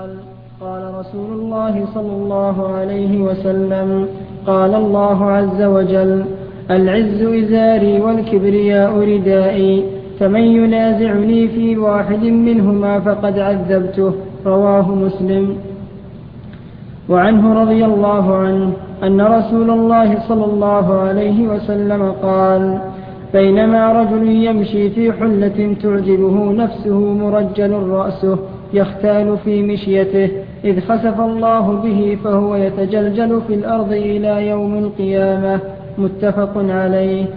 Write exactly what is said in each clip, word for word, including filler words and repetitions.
قال قال رسول الله صلى الله عليه وسلم قال الله عز وجل العز إزاري والكبرياء ردائي فمن ينازعني في واحد منهما فقد عذبته. رواه مسلم. وعنه رضي الله عنه أن رسول الله صلى الله عليه وسلم قال بينما رجل يمشي في حلة تعجبه نفسه مرجل رأسه يختال في مشيته إذ خسف الله به فهو يتجلجل في الأرض إلى يوم القيامة. متفق عليه.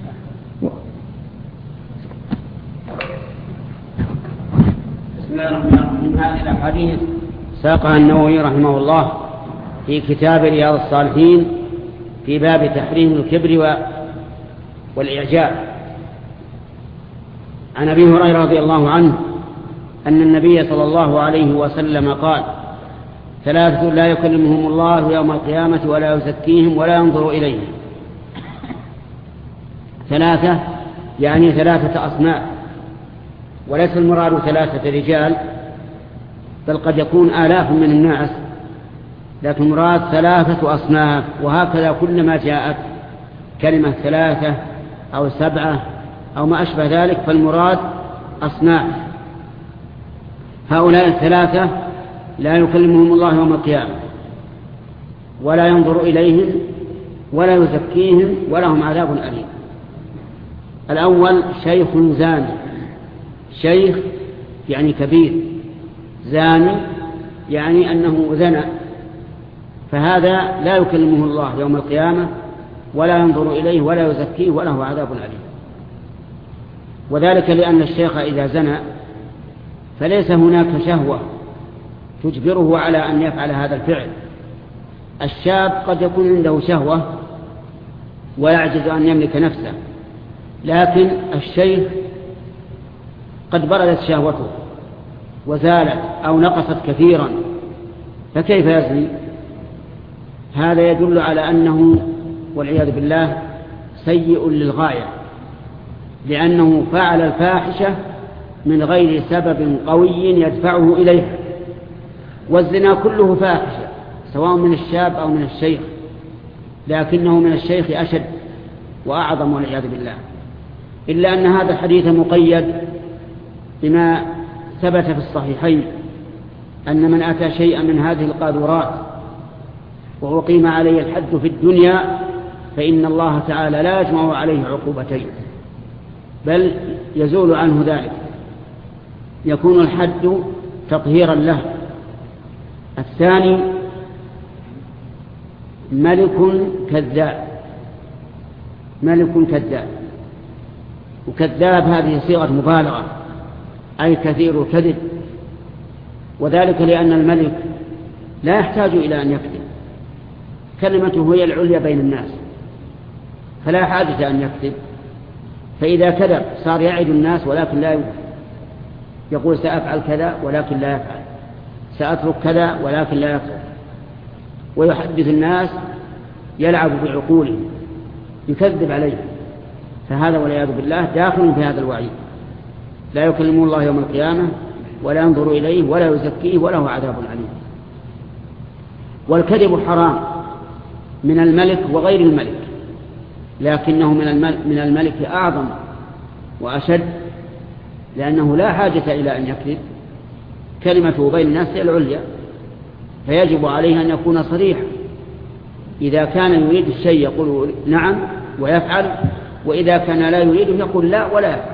بسم الله الرحمن الرحيم. هذه الأحاديث ساقها النووي رحمه الله في كتاب رياض الصالحين في باب تحريم الكبر والإعجاب. عن أبي هريرة رضي الله عنه أن النبي صلى الله عليه وسلم قال ثلاثة لا يكلمهم الله يوم القيامة ولا يزكيهم ولا ينظر إليهم. ثلاثة يعني ثلاثة أصناف، وليس المراد ثلاثة رجال، بل قد يكون آلاف من الناس، لكن مراد ثلاثة أصناف. وهكذا كلما جاءت كلمة ثلاثة أو سبعة أو ما أشبه ذلك فالمراد أصناف. هؤلاء الثلاثة لا يكلمهم الله يوم القيامة ولا ينظر إليهم ولا يزكيهم ولهم عذاب أليم. الأول شيخ زاني، شيخ يعني كبير، زاني يعني أنه زنى، فهذا لا يكلمه الله يوم القيامة ولا ينظر إليه ولا يزكيه وله عذاب أليم. وذلك لأن الشيخ إذا زنى فليس هناك شهوة تجبره على أن يفعل هذا الفعل. الشاب قد يكون عنده شهوة ويعجز أن يملك نفسه، لكن الشيخ قد بردت شهوته وزالت أو نقصت كثيرا، فكيف يزني؟ هذا يدل على أنه والعياذ بالله سيء للغاية، لأنه فعل الفاحشة من غير سبب قوي يدفعه إليها. والزنا كله فاحشة سواء من الشاب أو من الشيخ، لكنه من الشيخ أشد وأعظم والعياذ بالله. إلا أن هذا الحديث مقيد بما ثبت في الصحيحين أن من أتى شيئا من هذه القاذورات وأقيم عليه الحد في الدنيا فإن الله تعالى لا يجمع عليه عقوبتين، بل يزول عنه ذلك، يكون الحد تطهيرا له. الثاني ملك كذاب، ملك كذاب، وكذاب هذه صيغة مبالغة أي كثير الكذب، وذلك لأن الملك لا يحتاج إلى أن يكذب، كلمته هي العليا بين الناس فلا حاجة أن يكذب. فإذا كذب صار يعد الناس ولكن لا يوفي، يقول سأفعل كذا ولكن لا يفعل، سأترك كذا ولكن لا يترك، ويحدث الناس يلعب بعقولهم يكذب عليهم. فهذا والعياذ بالله داخل في هذا الوعيد، لا يكلمه الله يوم القيامة ولا ينظر إليه ولا يزكيه وله عذاب عليم. والكذب حرام من الملك وغير الملك، لكنه من الملك, من الملك أعظم وأشد، لأنه لا حاجة إلى أن يكذب، كلمته بين الناس العليا، فيجب عليه أن يكون صريحا. إذا كان يريد الشيء يقول نعم ويفعل، وإذا كان لا يريد يقول لا ولا يفعل.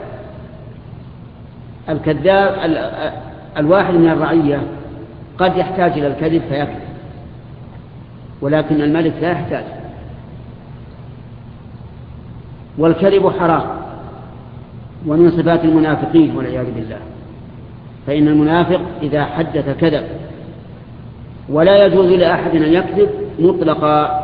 الكذاب الواحد من الرعية قد يحتاج إلى الكذب فيكذب، ولكن الملك لا يحتاج. والكذب حرام ومن صفات المنافقين والعياذ بالله، فإن المنافق إذا حدث كذب، ولا يجوز لأحد أن يكذب مطلقا.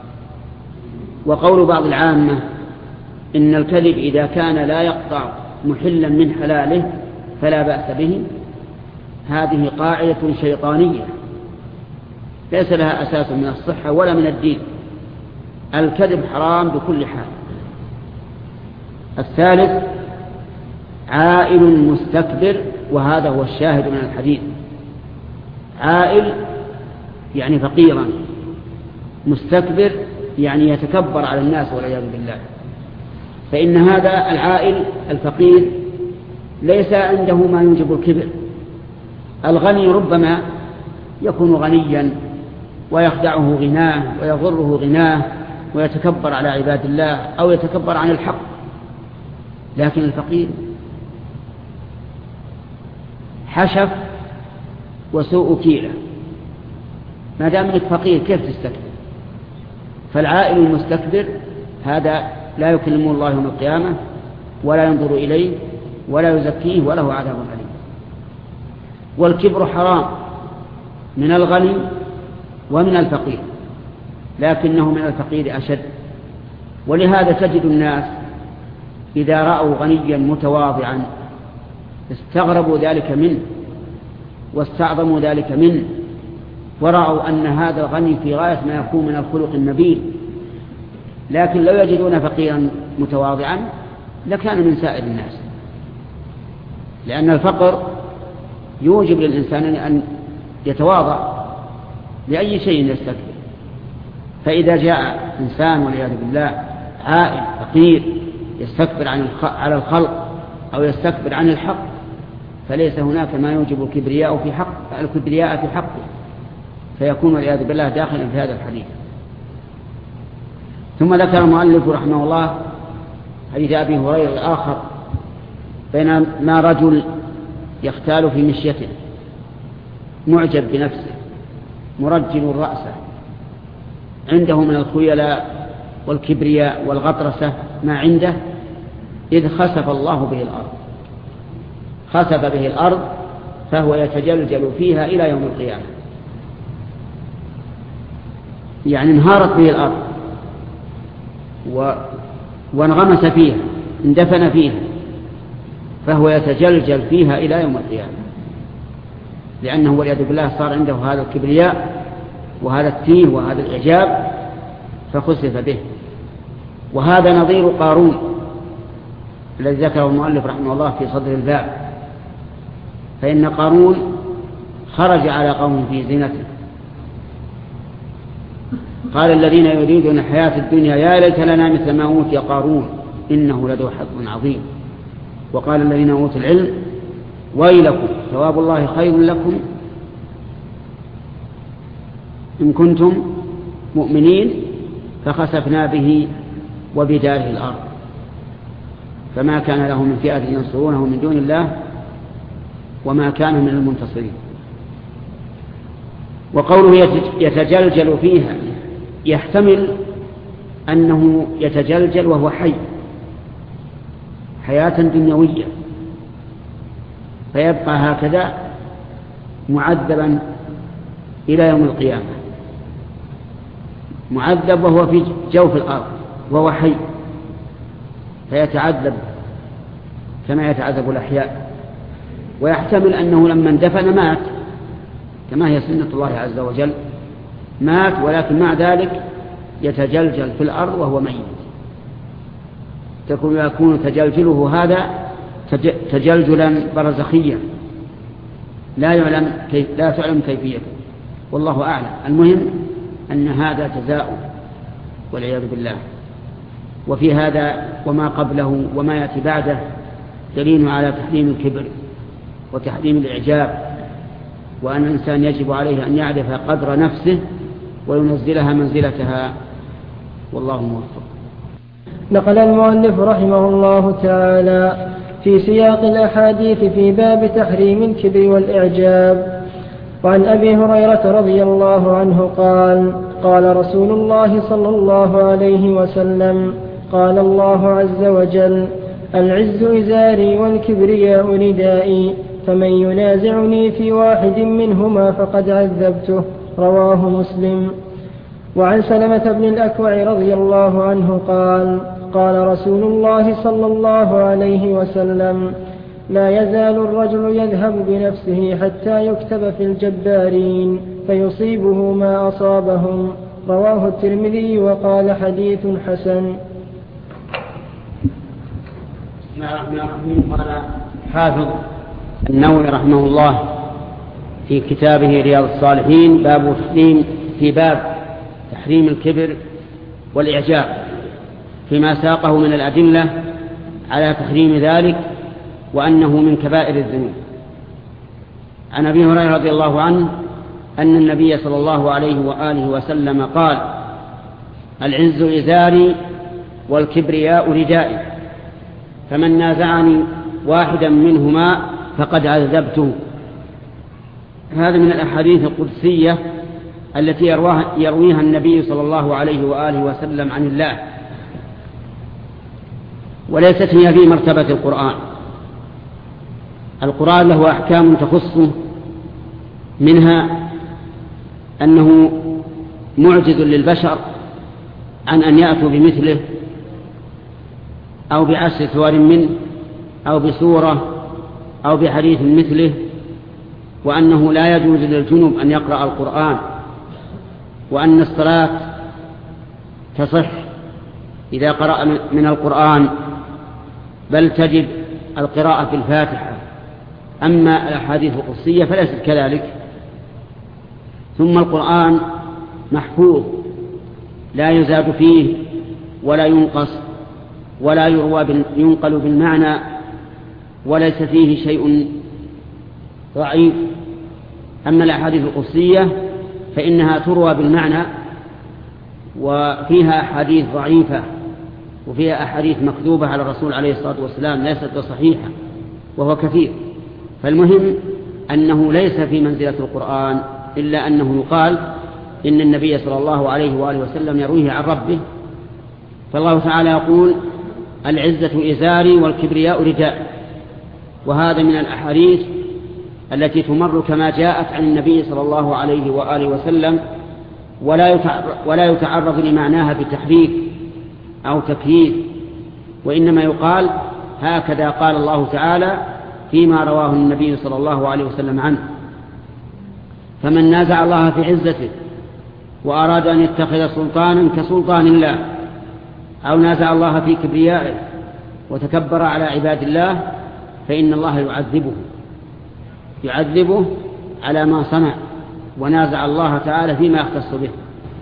وقول بعض العامة إن الكذب إذا كان لا يقطع محلا من حلاله فلا بأس به، هذه قاعدة شيطانية ليس لها أساس من الصحة ولا من الدين. الكذب حرام بكل حال. الثالث عائل مستكبر، وهذا هو الشاهد من الحديث. عائل يعني فقيرا، مستكبر يعني يتكبر على الناس والعياذ بالله. فإن هذا العائل الفقير ليس عنده ما يوجب الكبر. الغني ربما يكون غنيا ويخدعه غناه ويضره غناه ويتكبر على عباد الله أو يتكبر عن الحق، لكن الفقير حشف وسوء كيلة. ما دام انك فقير كيف تستكبر؟ فالعائل المستكبر هذا لا يكلمه الله يوم القيامة ولا ينظر إليه ولا يزكيه وله عذاب أليم. والكبر حرام من الغني ومن الفقير، لكنه من الفقير أشد. ولهذا تجد الناس إذا رأوا غنيا متواضعا استغربوا ذلك منه واستعظموا ذلك منه، ورأوا أن هذا الغني في غاية ما يكون من الخلق النبيل. لكن لو يجدون فقيرا متواضعا لكان من سائر الناس، لأن الفقر يوجب للإنسان أن يتواضع لأي شيء يستكبر. فإذا جاء إنسان والعياذ بالله عائل فقير يستكبر عن على الخلق أو يستكبر عن الحق، فليس هناك ما يوجب الكبرياء في حق الكبرياء في حقه، فيكون والعياذ بالله داخلا في هذا الحديث. ثم ذكر المؤلف رحمه الله حديث أبي هريرة الآخر، بينما رجل يختال في مشيته معجب بنفسه مرجل رأسه، عنده من الخيلاء والكبرياء والغطرسة ما عنده، إذ خسف الله به الأرض. خسف به الأرض فهو يتجلجل فيها إلى يوم القيامة، يعني انهارت به الأرض و... وانغمس فيها اندفن فيها، فهو يتجلجل فيها إلى يوم القيامة، لأنه والعياذ بالله صار عنده هذا الكبرياء وهذا التيه وهذا الإعجاب فخسف به. وهذا نظير قارون الذي ذكره المؤلف رحمه الله في صدر الباب. فإن قارون خرج على قوم في زينته، قال الذين يريدون الحياة الدنيا يا ليت لنا مثل ما أوتي قارون إنه لذو حظ عظيم. وقال الذين أوتوا العلم ويلكم ثواب الله خير لكم إن كنتم مؤمنين، فخسفنا به وبداره الأرض فما كان له من فئة ينصرونه من دون الله وما كان من المنتصرين. وقوله يتجلجل فيها يحتمل أنه يتجلجل وهو حي حياة دنيوية، فيبقى هكذا معذبا إلى يوم القيامة، معذب وهو في جوف الأرض وهو حي، فيتعذب كما يتعذب الأحياء. ويحتمل أنه لما اندفن مات كما هي سنة الله عز وجل، مات ولكن مع ذلك يتجلجل في الأرض وهو ميت، تكون يكون تجلجله هذا تجلجلا برزخيا لا يعلم كيف لا تعلم كيفيته، والله أعلم. المهم أن هذا جزاء والعياذ بالله. وفي هذا وما قبله وما يأتي بعده دليل على تحريم الكبر وتحريم الإعجاب، وأن الإنسان يجب عليه أن يعرف قدر نفسه وينزلها منزلتها، والله موفق. نقل المؤلف رحمه الله تعالى في سياق الأحاديث في باب تحريم الكبر والإعجاب. وعن أبي هريرة رضي الله عنه قال قال رسول الله صلى الله عليه وسلم قال الله عز وجل العز إزاري والكبرياء ردائي فمن ينازعني في واحد منهما فقد عذبته، رواه مسلم. وعن سلمة بن الأكوع رضي الله عنه قال قال رسول الله صلى الله عليه وسلم لا يزال الرجل يذهب بنفسه حتى يكتب في الجبارين فيصيبه ما أصابهم، رواه الترمذي وقال حديث حسن. قال حافظ النووي رحمه الله في كتابه رياض الصالحين باب تحريم في باب تحريم الكبر والإعجاب فيما ساقه من الأدلة على تحريم ذلك وأنه من كبائر الذنوب. عن أبي هريرة رضي الله عنه أن النبي صلى الله عليه وآله وسلم قال: العز إزاري والكبرياء ردائي، فمن نازعني واحدا منهما فقد عذبته. هذا من الأحاديث القدسية التي يرويها النبي صلى الله عليه وآله وسلم عن الله، وليست هي في مرتبة القرآن. القرآن له أحكام تخصه، منها أنه معجز للبشر عن أن يأتوا بمثله أو بعشر سور منه أو بسورة أو بحديث مثله، وأنه لا يجوز للجنب أن يقرأ القرآن، وأن الصلاة تصح إذا قرأ من القرآن، بل تجب القراءة في الفاتحة. أما الأحاديث القدسية فليست كذلك. ثم القرآن محفوظ لا يزاد فيه ولا ينقص ولا يروى ينقل بالمعنى، وليس فيه شيء ضعيف. أما الأحاديث القدسية فإنها تروى بالمعنى، وفيها أحاديث ضعيفة وفيها أحاديث مكذوبة على الرسول عليه الصلاة والسلام ليست صحيحة، وهو كثير. فالمهم أنه ليس في منزلة القرآن، إلا أنه يقال إن النبي صلى الله عليه وآله وسلم يرويه عن ربه. فالله تعالى يقول: العزة إزاري والكبرياء ردائي. وهذا من الأحاديث التي تمر كما جاءت عن النبي صلى الله عليه وآله وسلم، ولا يتعرض لمعناها بتحريف أو تكييف، وإنما يقال هكذا قال الله تعالى فيما رواه النبي صلى الله عليه وسلم عنه. فمن نازع الله في عزته وأراد أن يتخذ سلطانا كسلطان الله، أو نازع الله في كبريائه وتكبر على عباد الله، فإن الله يعذبه يعذبه على ما صنع، ونازع الله تعالى فيما يختص به.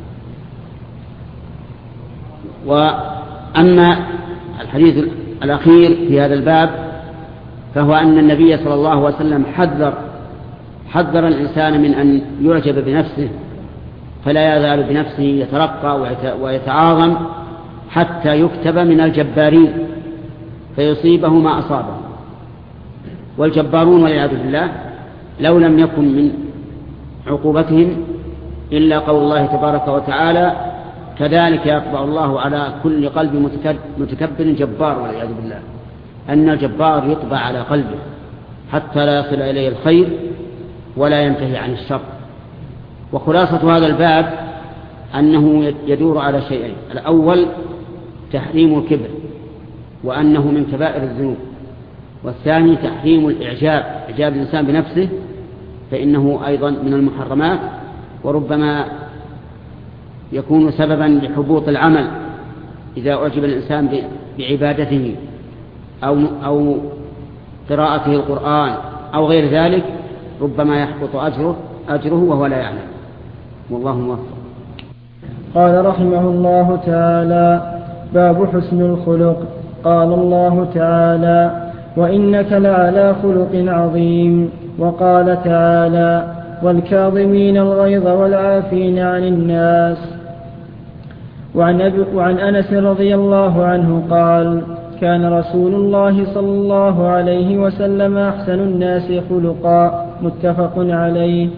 وأما الحديث الأخير في هذا الباب فهو أن النبي صلى الله عليه وسلم حذر حذر الإنسان من أن يعجب بنفسه، فلا يزال بنفسه يترقى ويتعاظم حتى يكتب من الجبارين فيصيبه ما أصابه. والجبارون والعياذ بالله لو لم يكن من عقوبتهم إلا قول الله تبارك وتعالى: كذلك يطبع الله على كل قلب متكبر جبار، والعياذ بالله. أن الجبار يطبع على قلبه حتى لا يصل إليه الخير ولا ينتهي عن الشر. وخلاصة هذا الباب أنه يدور على شيئين: الأول تحريم الكبر وأنه من كبائر الذنوب، والثاني تحريم الإعجاب، إعجاب الإنسان بنفسه، فإنه أيضا من المحرمات، وربما يكون سببا لحبوط العمل إذا أعجب الإنسان بعبادته أو أو قراءته القرآن أو غير ذلك، ربما يحبط أجره أجره وهو لا يعلم. والله موفق. قال رحمه الله تعالى: باب حسن الخلق. قال الله تعالى: وإنك لعلى خلق عظيم. وقال تعالى: والكاظمين الغيظ والعافين عن الناس. وعن, وعن أنس رضي الله عنه قال: كان رسول الله صلى الله عليه وسلم أحسن الناس خلقا. متفق عليه.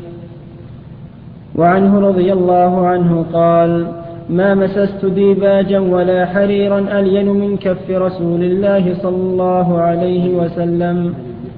وعنه رضي الله عنه قال: ما مسست ديباجا ولا حريرا ألين من كف رسول الله صلى الله عليه وسلم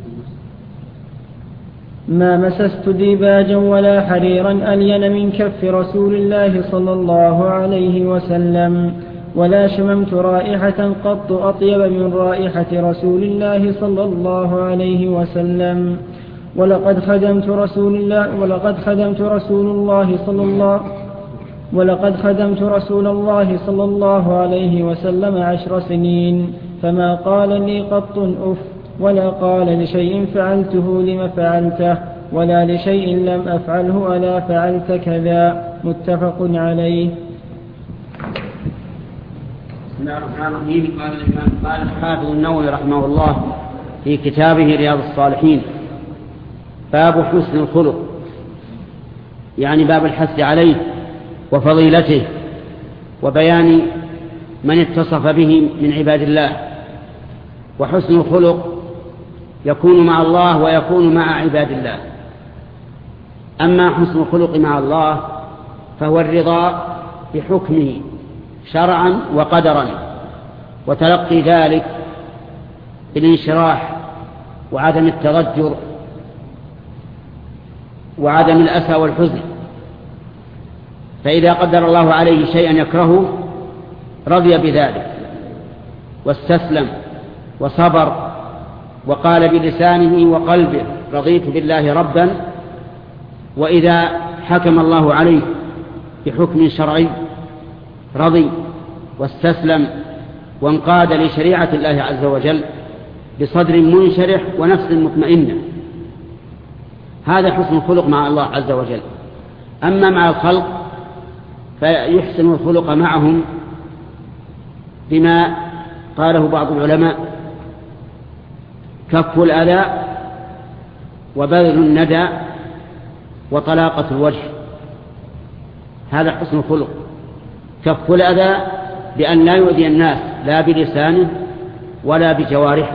ما مسست ديباجا ولا حريرا ألين من كف رسول الله صلى الله عليه وسلم، ولا شممت رائحة قط أطيب من رائحة رسول الله صلى الله عليه وسلم. ولقد خدمت رسول الله ولقد خدمت رسول الله صلى الله ولقد خدمت رسول الله صلى الله عليه وسلم عشر سنين، فما قال لي قط أف، ولا قال لشيء فعلته لم فعلته. ولا لشيء لم أفعله ألا فعلت كذا. متفق عليه. بسم الله الرحمن الرحيم. قال الإمام قال الحافظ النووي رحمه الله في كتابه رياض الصالحين: باب حسن الخلق، يعني باب الحث عليه وفضيلته وبيان من اتصف به من عباد الله. وحسن الخلق يكون مع الله ويكون مع عباد الله. أما حسن الخلق مع الله فهو الرضا بحكمه شرعا وقدرا، وتلقي ذلك بالانشراح وعدم التضجر وعدم الأسى والحزن. فإذا قدر الله عليه شيئا يكرهه رضي بذلك واستسلم وصبر وقال بلسانه وقلبه: رضيت بالله ربا. وإذا حكم الله عليه بحكم شرعي رضي واستسلم وانقاد لشريعة الله عز وجل بصدر منشرح ونفس مطمئنة. هذا حسن الخلق مع الله عز وجل. أما مع الخلق فيحسن الخلق معهم بما قاله بعض العلماء: كف الأذى وبذل الندى وطلاقة الوجه. هذا حسن الخلق. كف الأذى بأن لا يؤذي الناس لا بلسانه ولا بجوارحه.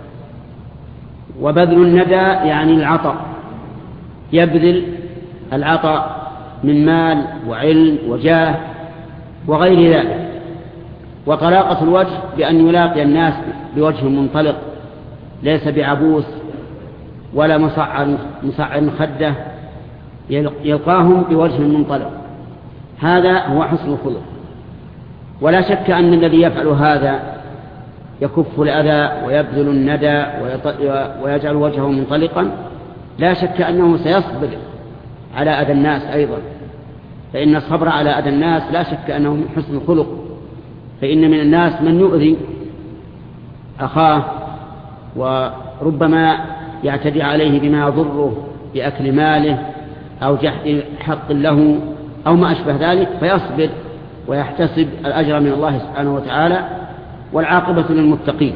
وبذل الندى يعني العطاء، يبذل العطاء من مال وعلم وجاه وغير ذلك. وطلاقة الوجه بأن يلاقي الناس بوجه منطلق ليس بعبوس ولا مصعر مصعر خده، يلقاهم بوجه منطلق. هذا هو حسن الخلق. ولا شك أن الذي يفعل هذا يكف الأذى ويبذل الندى ويجعل وجهه منطلقا، لا شك أنه سيصبر على أذى الناس أيضا، فإن الصبر على أذى الناس لا شك أنه من حسن الخلق. فإن من الناس من يؤذي أخاه وربما يعتدي عليه بما يضره بأكل ماله أو جحد حق له أو ما أشبه ذلك، فيصبر ويحتسب الأجر من الله سبحانه وتعالى، والعاقبة للمتقين.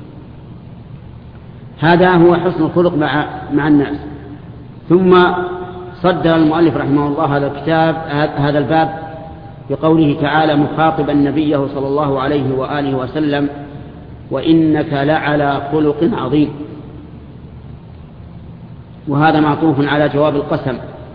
هذا هو حسن الخلق مع, مع الناس. ثم صدر المؤلف رحمه الله هذا الكتاب هذا الباب بقوله تعالى مخاطبا نبيه صلى الله عليه وآله وسلم: وإنك لعلى خلق عظيم. وهذا معطوف على جواب القسم: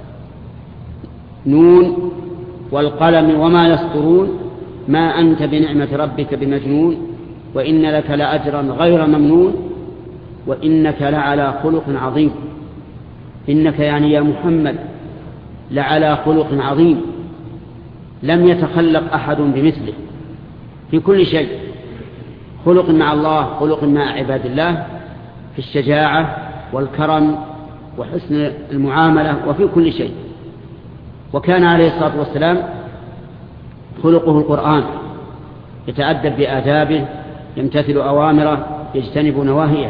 نون والقلم وما يسطرون ما أنت بنعمة ربك بمجنون وإن لك لأجرا غير ممنون وإنك لعلى خلق عظيم. إنك يعني يا محمد لعلى خلق عظيم لم يتخلق أحد بمثله في كل شيء. خلق مع الله، خلق مع عباد الله، في الشجاعة والكرم وحسن المعاملة وفي كل شيء. وكان عليه الصلاة والسلام خلقه القرآن، يتأدب بآدابه، يمتثل أوامره، يجتنب نواهيه.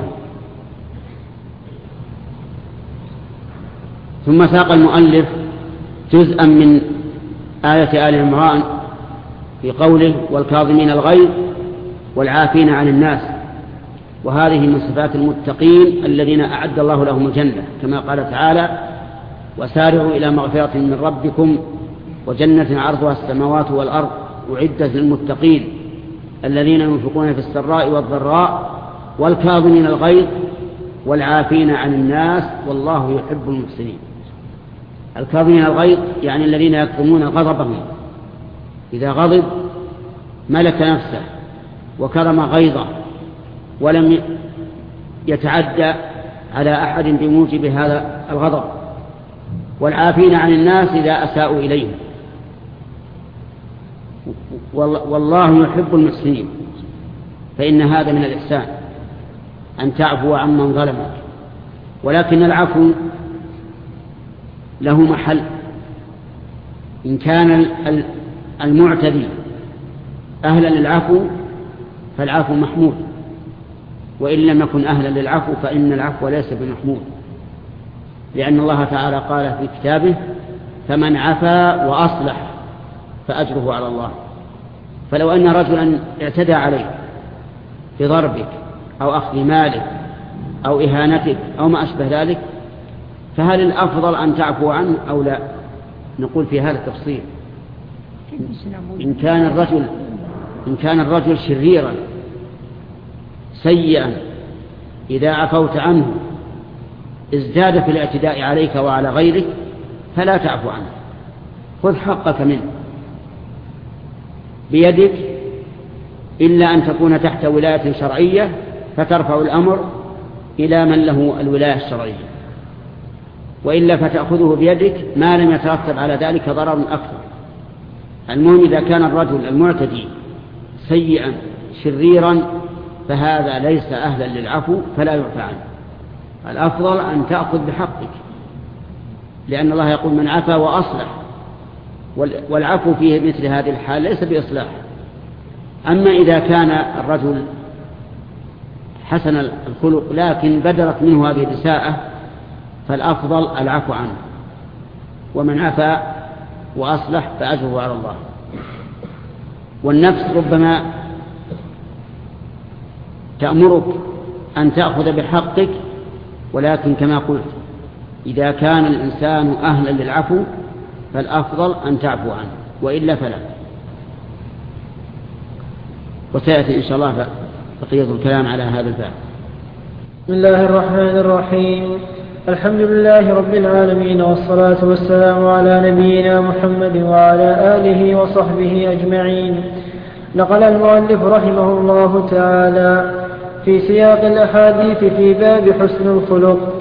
ثم ساق المؤلف جزءا من آية آل عمران في قوله والكاظمين الغيظ والعافين عن الناس، وهذه من صفات المتقين الذين أعد الله لهم الجنة، كما قال تعالى وسارعوا إلى مغفرة من ربكم وجنة عرضها السماوات والأرض أعدت للمتقين الذين ينفقون في السراء والضراء والكاظمين الغيظ والعافين عن الناس والله يحب المحسنين. الكاظمين الغيظ يعني الذين يكظمون غضبهم، إذا غضب ملك نفسه وكرم غيظه ولم يتعدى على أحد بموجب هذا الغضب. والعافين عن الناس إذا أساءوا إليهم. والله يحب المحسنين، فإن هذا من الإحسان أن تعفو عمن ظلمك. ولكن العفو له محل. إن كان المعتدي أهلا للعفو فالعفو محمود، وإن لم يكن أهلا للعفو فإن العفو ليس بمحمود. لأن الله تعالى قال في كتابه فمن عفا وأصلح فأجره على الله. فلو أن رجلا اعتدى عليك بضربك أو أخذ مالك أو إهانتك أو ما أشبه ذلك، فهل الأفضل أن تعفو عنه أو لا؟ نقول في هذا التفصيل. إن كان الرجل إن كان الرجل شريرا سيئا إذا عفوت عنه ازداد في الاعتداء عليك وعلى غيرك فلا تعفو عنه، خذ حقك منه بيدك، إلا أن تكون تحت ولاية شرعية فترفع الأمر إلى من له الولاية الشرعية، وإلا فتأخذه بيدك ما لم يترتب على ذلك ضرر أكثر. المهم إذا كان الرجل المعتدي سيئا شريرا فهذا ليس أهلا للعفو فلا يعفى عنه. الأفضل أن تأخذ بحقك، لأن الله يقول من عفا وأصلح، والعفو فيه مثل هذه الحال ليس بإصلاح. أما إذا كان الرجل حسن الخلق لكن بدرت منه هذه الإساءة فالأفضل العفو عنه، ومن عفا وأصلح فأجره على الله. والنفس ربما تأمرك أن تأخذ بحقك، ولكن كما قلت إذا كان الإنسان أهلا للعفو فالأفضل أن تعفو عنه، وإلا فلا. وسيأتي إن شاء الله بقية الكلام على هذا الباب. بسم الله الرحمن الرحيم. الحمد لله رب العالمين، والصلاة والسلام على نبينا محمد وعلى آله وصحبه أجمعين. نقل المؤلف رحمه الله تعالى في سياق الأحاديث في باب حسن الخلق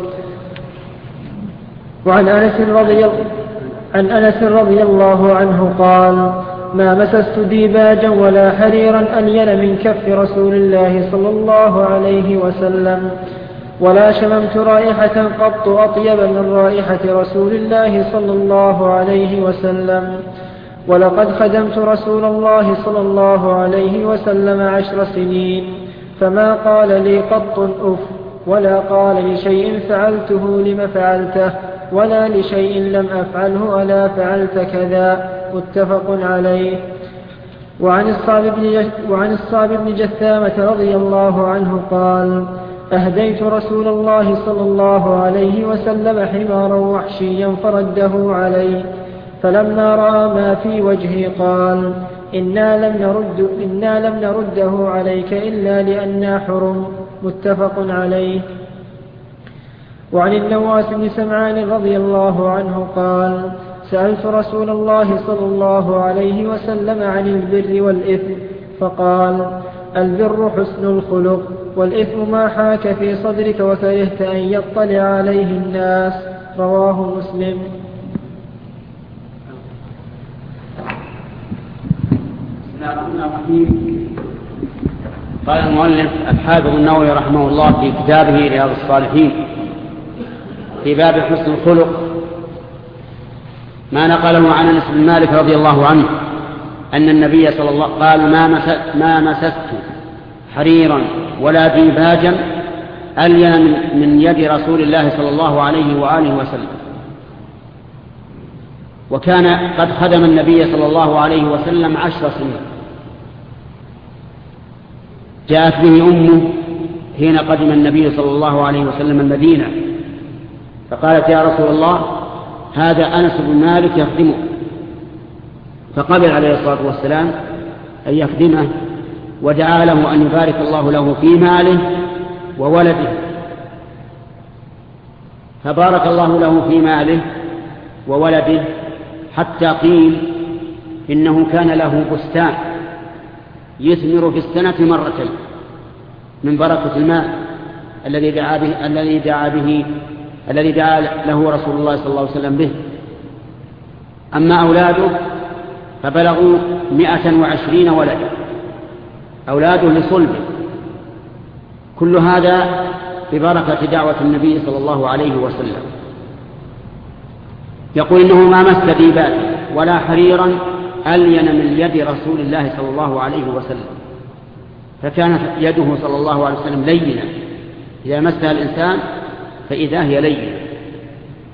وعن أنس رضي, عن أنس رضي الله عنه قال: ما مسست ديباجا ولا حريرا ألين من كف رسول الله صلى الله عليه وسلم، ولا شممت رائحة قط أطيب من رائحة رسول الله صلى الله عليه وسلم، ولقد خدمت رسول الله صلى الله عليه وسلم عشر سنين فما قال لي قط أف، ولا قال لشيء فعلته لم فعلته، ولا لشيء لم أفعله ألا فعلت كذا. متفق عليه. وعن الصعب بن جثامة رضي الله عنه قال: أهديت رسول الله صلى الله عليه وسلم حمارا وحشيا فرده علي، فلما رأى ما في وجهي قال: إنا لم, نرد إنا لم نرده عليك إلا لأننا حرم. متفق عليه. وعن النواس بن سمعان رضي الله عنه قال: سألت رسول الله صلى الله عليه وسلم عن البر والإثم فقال: البر حسن الخلق، والإثم ما حاك في صدرك وكرهت أن يطلع عليه الناس. رواه مسلم. قال المؤلف الحافظ النووي رحمه الله في كتابه رياض الصالحين في باب حسن الخلق ما نقله عن أنس بن مالك رضي الله عنه أن النبي صلى الله عليه وسلم قال: ما مسست حريرا ولا ديباجا ألين من يد رسول الله صلى الله عليه وآله وسلم. وكان قد خدم النبي صلى الله عليه وسلم عشر سنين. جاءت به أمه حين قدم النبي صلى الله عليه وسلم المدينة فقالت: يا رسول الله، هذا أنس بن مالك يخدمه. فقبل عليه الصلاة والسلام أن يخدمه، ودعا له أن يبارك الله له في ماله وولده. فبارك الله له في ماله وولده حتى قيل إنه كان له بستان يثمر في السنة مرتين من بركة الماء الذي دعا به الذي دعا به الذي دعا له رسول الله صلى الله عليه وسلم به. أما أولاده فبلغوا مئة وعشرين ولدا، أولاده لصلبه. كل هذا ببركة دعوة النبي صلى الله عليه وسلم. يقول: إنه ما مس ديباجا ولا حريرا ألين من يد رسول الله صلى الله عليه وسلم. فكانت يده صلى الله عليه وسلم لينة، إذا مسها الإنسان فإذا هي لينة.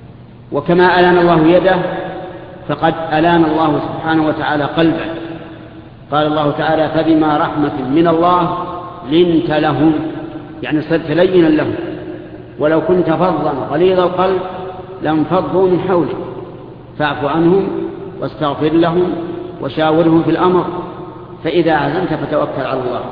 وكما ألان الله يده فقد ألان الله سبحانه وتعالى قلبه. قال الله تعالى: فبما رحمة من الله لنت لهم، يعني صرت لينا لهم، ولو كنت فظا غليظ القلب لانفضوا من حولك فاعف عنهم واستغفر لهم وشاورهم في الأمر فإذا عزمت فتوكل على الله.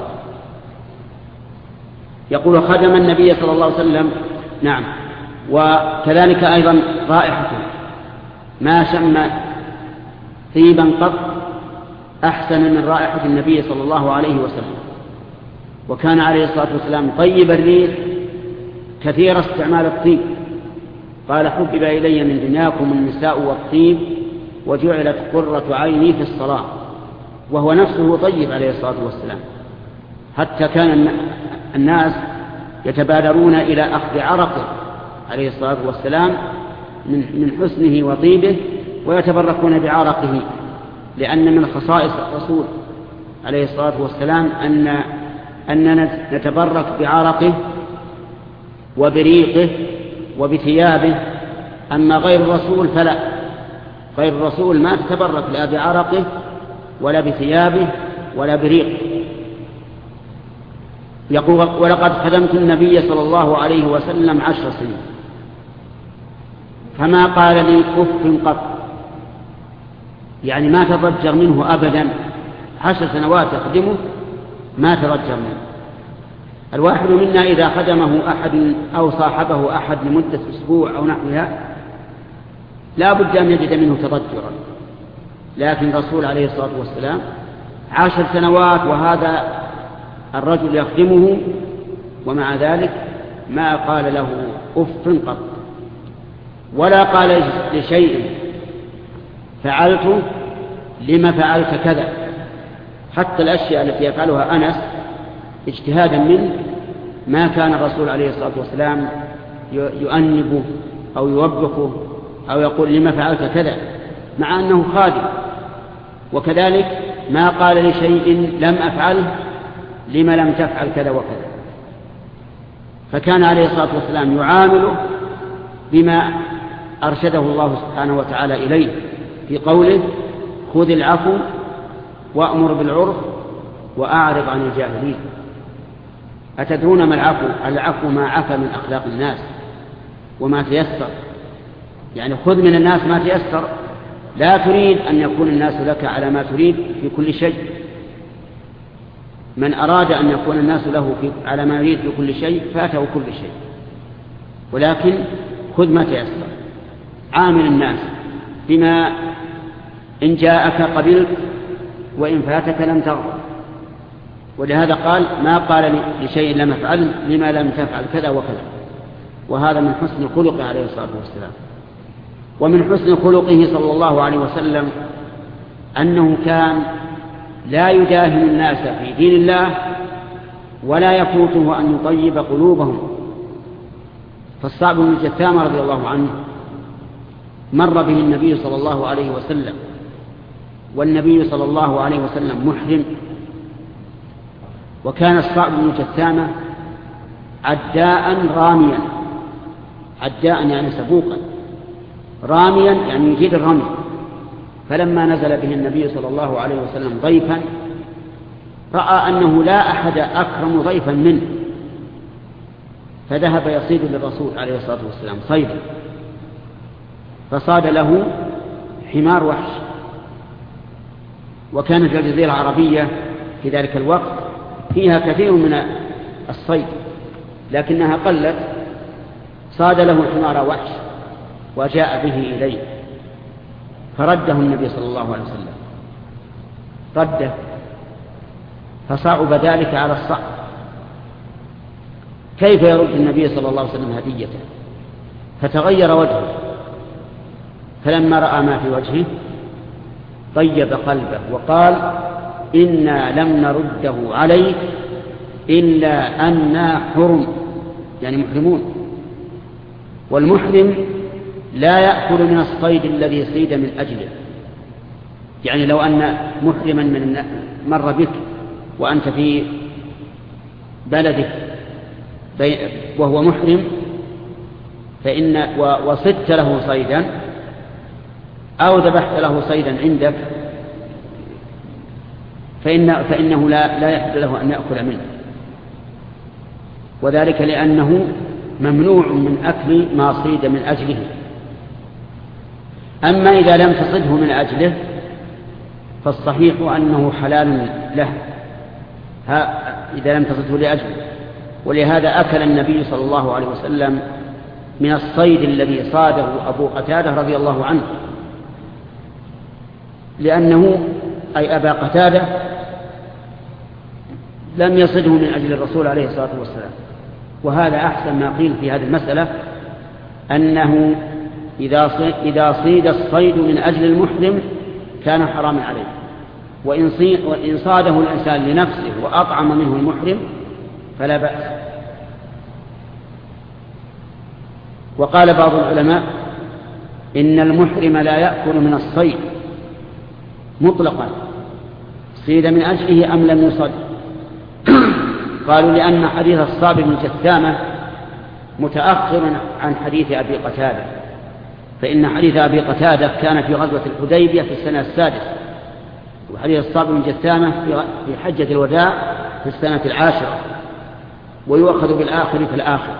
يقول: خدم النبي صلى الله عليه وسلم. نعم. وكذلك أيضا رائحته، ما شم طيبا قط أحسن من رائحة النبي صلى الله عليه وسلم، وكان عليه الصلاة والسلام طيب الريح كثير استعمال الطيب. قال: حبب إلي من دنياكم النساء والطيب وجعلت قرة عيني في الصلاة، وهو نفسه طيب عليه الصلاة والسلام، حتى كان الناس يتبادرون إلى أخذ عرقه عليه الصلاة والسلام من حسنه وطيبه ويتبركون بعرقه، لأن من خصائص الرسول عليه الصلاة والسلام أن أننا نتبرك بعرقه وبريقه وبثيابه. أما غير الرسول فلا، غير الرسول ما تتبرك لا بعرقه ولا بثيابه ولا بريقه. يقول: ولقد خدمت النبي صلى الله عليه وسلم عشر سنين فما قال لي أف قط، يعني ما تضجر منه أبدا. عشر سنوات يخدمه ما تضجر منه. الواحد منا إذا خدمه أحد أو صاحبه أحد لمدة أسبوع أو نحوها لا بد أن يجد منه تضجرا، لكن الرسول عليه الصلاة والسلام عشر سنوات وهذا الرجل يخدمه ومع ذلك ما قال له أف قط، ولا قال لشيء فعلت لما فعلت كذا. حتى الأشياء التي يفعلها أنس اجتهادا منه ما كان الرسول عليه الصلاة والسلام يؤنبه أو يوبخه أو يقول لما فعلت كذا، مع أنه خادم. وكذلك ما قال لشيء لم أفعله لما لم تفعل كذا وكذا. فكان عليه الصلاة والسلام يعامله بما أرشده الله سبحانه وتعالى إليه في قوله: خذ العفو وأمر بالعرف وأعرض عن الجاهلين. أتدرون ما العفو؟ العفو ما عفى من أخلاق الناس وما تيسر، يعني خذ من الناس ما تيسر، لا تريد أن يكون الناس لك على ما تريد في كل شيء. من أراد أن يكون الناس له في على ما يريد في كل شيء فاته كل شيء، ولكن خذ ما تيسر. عامل الناس بما إن جاءك قبلت وإن فاتك لم تغضب. ولهذا قال: ما قال لشيء لم أفعل لما لم تفعل كذا وكذا. وهذا من حسن خلقه عليه الصلاة والسلام. ومن حسن خلقه صلى الله عليه وسلم أنه كان لا يداهن الناس في دين الله ولا يفوته أن يطيب قلوبهم. فالصعب بن جثامة رضي الله عنه مر به النبي صلى الله عليه وسلم والنبي صلى الله عليه وسلم محرم، وكان الصعب بن جثامة عداء راميا، عداء يعني سبوقا، راميا يعني يجيد الرمي. فلما نزل به النبي صلى الله عليه وسلم ضيفا رأى أنه لا أحد أكرم ضيفا منه، فذهب يصيد للرسول عليه الصلاة والسلام صيدا، فصاد له حمار وحش. وكانت الجزيرة العربية في ذلك الوقت فيها كثير من الصيد لكنها قلت. صاد له حمار وحش وجاء به إليه فرده النبي صلى الله عليه وسلم، رده، فصعب ذلك على الصعب. كيف يرد النبي صلى الله عليه وسلم هديته؟ فتغير وجهه، فلما رأى ما في وجهه طيب قلبه وقال: إنا لم نرده عليك إلا أننا حرم، يعني محرمون. والمحرم لا يأكل من الصيد الذي صيد من أجله. يعني لو أن محرما من مر بك وأنت في بلدك وهو محرم فإن وصدت له صيدا أو ذبحت له صيدا عندك فإن فإنه لا, لا يحل له أن يأكل منه، وذلك لأنه ممنوع من أكل ما صيد من أجله. أما إذا لم تصده من أجله فالصحيح أنه حلال له إذا لم تصده لأجله. ولهذا أكل النبي صلى الله عليه وسلم من الصيد الذي صاده أبو قتادة رضي الله عنه، لأنه أي أبا قتادة لم يصده من أجل الرسول عليه الصلاة والسلام. وهذا أحسن ما قيل في هذه المسألة، أنه إذا صيد الصيد من أجل المحرم كان حراما عليه، وإن صاده الإنسان لنفسه وأطعم منه المحرم فلا بأس. وقال بعض العلماء إن المحرم لا يأكل من الصيد مطلقا صيد من أجله أم لم يصد. قالوا لأن حديث الصابر بن جثامة متأخر عن حديث أبي قتادة، فإن حديث أبي قتادة كان في غزوة الحديبية في السنة السادسة، وحديث الصابر بن جثامة في حجة الوداع في السنة العاشرة، ويؤخذ بالآخر في الآخر.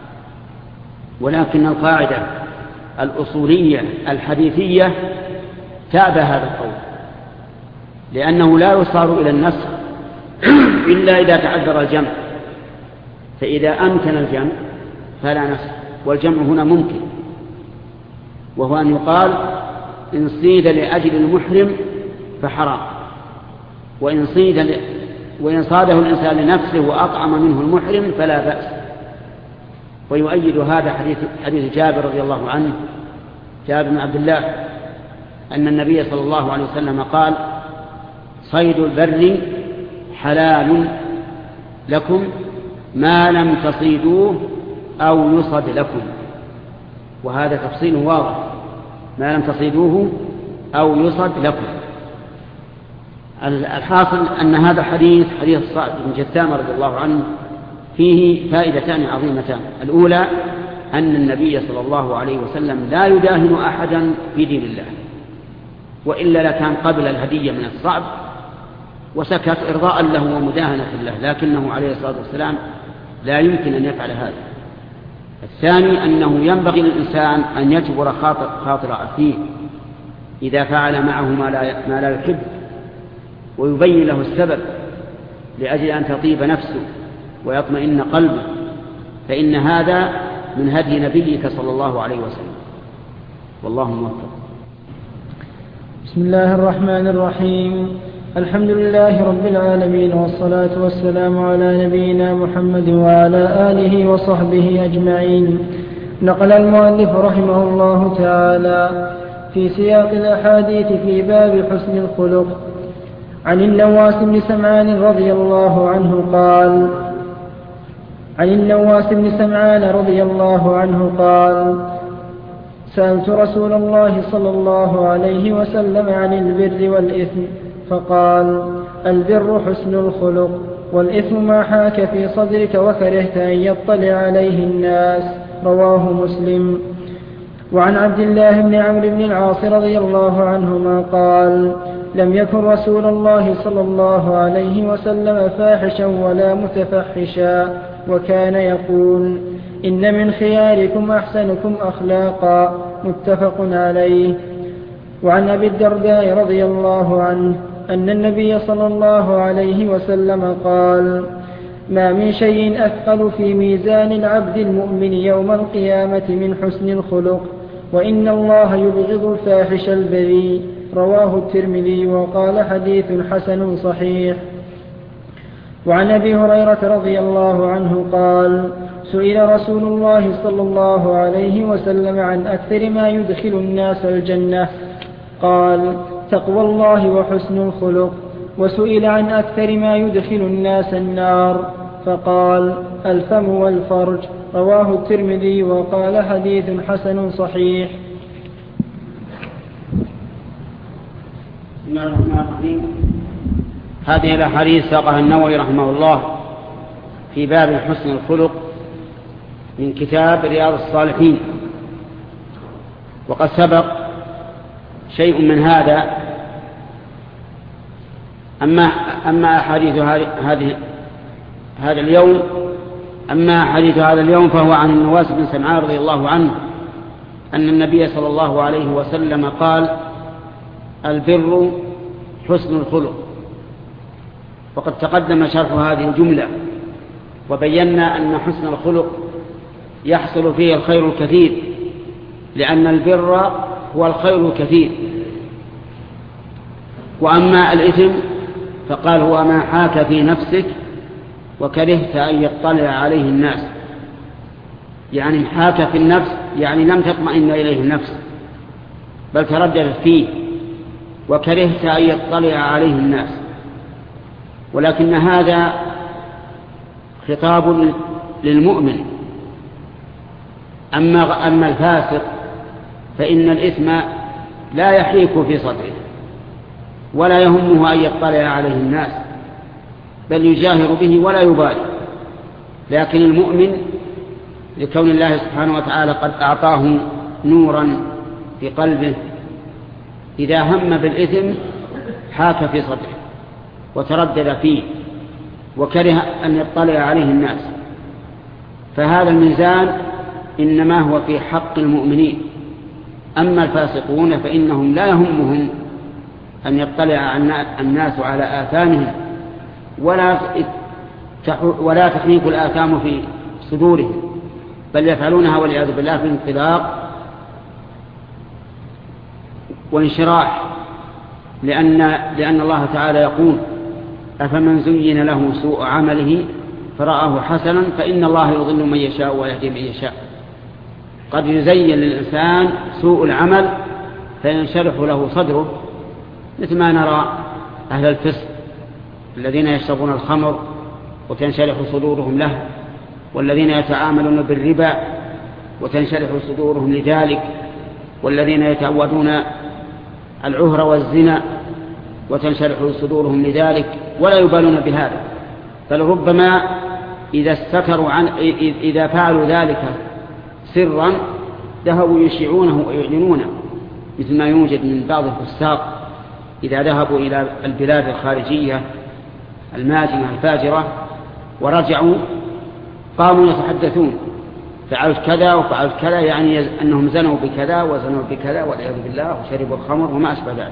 ولكن القاعدة الأصولية الحديثية تابع هذا القول، لأنه لا يصار إلى النسخ إلا إذا تعذر الجمع، فإذا أمكن الجمع فلا نسخ، والجمع هنا ممكن، وهو أن يقال إن صيد لأجل المحرم فحرام، وإن صيد ل... وإن صاده الإنسان لنفسه وأطعم منه المحرم فلا بأس. ويؤيد هذا حديث, حديث جابر رضي الله عنه، جابر بن عبد الله، أن النبي صلى الله عليه وسلم قال صيد البر حلال لكم ما لم تصيدوه أو يصد لكم. وهذا تفصيل واضح، ما لم تصيدوه أو يصد لكم. الحاصل أن هذا الحديث حديث الصائب بن جثامة رضي الله عنه فيه فائدتان عظيمتان. الأولى أن النبي صلى الله عليه وسلم لا يداهن أحدا في دين الله، وإلا لكان قبل الهدية من الصعب وسكت إرضاء له ومداهنة له، لكنه عليه الصلاة والسلام لا يمكن أن يفعل هذا. الثاني أنه ينبغي للإنسان أن يجبر خاطر, خاطر أخيه إذا فعل معه ما لا, ما لا يحب، ويبين له السبب لأجل أن تطيب نفسه ويطمئن قلبه، فإن هذا من هدي نبيك صلى الله عليه وسلم. والله موفق. بسم الله الرحمن الرحيم. الحمد لله رب العالمين، والصلاة والسلام على نبينا محمد وعلى آله وصحبه أجمعين. نقل المؤلف رحمه الله تعالى في سياق الأحاديث في باب حسن الخلق عن النواس بن سمعان رضي الله عنه قال عن النواس بن سمعان رضي الله عنه قال سألت رسول الله صلى الله عليه وسلم عن البر والإثم فقال البر حسن الخلق، والإثم ما حاك في صدرك وكرهت أن يطلع عليه الناس. رواه مسلم. وعن عبد الله بن عمرو بن العاص رضي الله عنهما قال لم يكن رسول الله صلى الله عليه وسلم فاحشا ولا متفحشا، وكان يقول إن من خياركم أحسنكم أخلاقا. متفق عليه. وعن أبي الدرداء رضي الله عنه أن النبي صلى الله عليه وسلم قال ما من شيء أثقل في ميزان العبد المؤمن يوم القيامة من حسن الخلق، وإن الله يبغض الفاحش البذيء. رواه الترمذي وقال حديث حسن صحيح. وعن أبي هريرة رضي الله عنه قال سئل رسول الله صلى الله عليه وسلم عن أكثر ما يدخل الناس الجنة، قال تقوى الله وحسن الخلق. وسئل عن أكثر ما يدخل الناس النار، فقال الفم والفرج. رواه الترمذي وقال حديث حسن صحيح. بسم الله الرحمن الرحيم. هذه الأحاديث ساقها النووي رحمه الله في باب حسن الخلق من كتاب رياض الصالحين. وقد سبق شيء من هذا. أما أما أحاديث هذه هذا اليوم أما أحاديث هذا اليوم فهو عن النواس بن سمعان رضي الله عنه أن النبي صلى الله عليه وسلم قال: البر حسن الخلق. وقد تقدم شرح هذه الجملة وبينا أن حسن الخلق يحصل فيه الخير الكثير، لأن البر هو الخير الكثير. وأما الإثم فقال: هو ما حاك في نفسك وكرهت أن يطلع عليه الناس. يعني حاك في النفس يعني لم تطمئن إليه النفس بل ترددت فيه وكرهت أن يطلع عليه الناس. ولكن هذا خطاب للمؤمن. أما أما الفاسق فإن الإثم لا يحيك في صدره ولا يهمه أن يطلع عليه الناس بل يجاهر به ولا يبالي. لكن المؤمن لكون الله سبحانه وتعالى قد أعطاه نورا في قلبه إذا هم بالإثم حاك في صدره وتردد فيه وكره أن يطلع عليه الناس. فهذا الميزان إنما هو في حق المؤمنين. أما الفاسقون فإنهم لا يهمهم أن يطلع الناس على آثامهم ولا ولا تحنيك الآثام في صدورهم، بل يفعلونها والعياذ بالله في انطلاق وانشراح، لأن لأن الله تعالى يقول: أفمن زين له سوء عمله فرآه حسنا فإن الله يضل من يشاء ويهدي من يشاء. قد يزين للإنسان سوء العمل فينشرح له صدره، مثل ما نرى أهل الفسق الذين يشربون الخمر وتنشرح صدورهم له، والذين يتعاملون بالربا وتنشرح صدورهم لذلك، والذين يتعودون العهر والزنا وتنشرح صدورهم لذلك ولا يبالون بهذا. بل ربما إذا استتروا عن إذا فعلوا ذلك سرا ذهبوا يشيعونه ويعلنونه، مثل ما يوجد من بعض الفساق إذا ذهبوا إلى البلاد الخارجية الماجنة الفاجرة ورجعوا قاموا يتحدثون: فعلت كذا وفعلت كذا، يعني أنهم زنوا بكذا وزنوا بكذا والعياذ بالله وشربوا الخمر وما أشبه ذلك.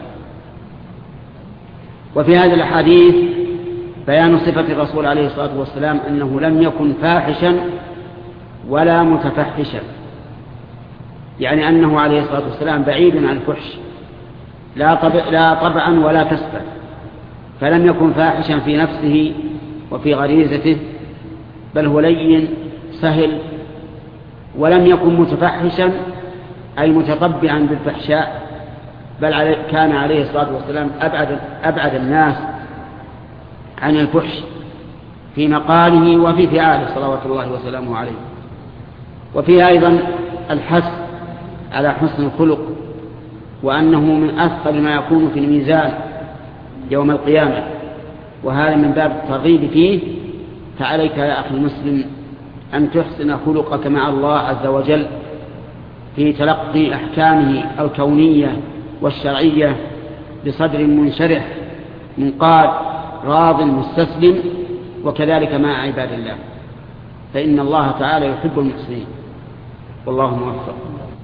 وفي هذه الأحاديث بيان صفة الرسول عليه الصلاة والسلام أنه لم يكن فاحشا ولا متفحشا، يعني أنه عليه الصلاة والسلام بعيد عن الفحش لا, طب... لا طبعا ولا كسبا، فلم يكن فاحشا في نفسه وفي غريزته، بل هو لين سهل. ولم يكن متفحشا أي متطبعا بالفحشاء، بل علي... كان عليه الصلاة والسلام أبعد, أبعد الناس عن الفحش في مقاله وفي فعاله صلوات الله وسلامه عليه. وفيه أيضا الحث على حسن الخلق، وأنه من أثقل ما يكون في الميزان يوم القيامة، وهذا من باب الترغيب فيه. فعليك يا أخي المسلم أن تحسن خلقك مع الله عز وجل في تلقي أحكامه الكونية والشرعية بصدر منشرح منقاد راض مستسلم، وكذلك مع عباد الله، فإن الله تعالى يحب المحسنين. والله موفق.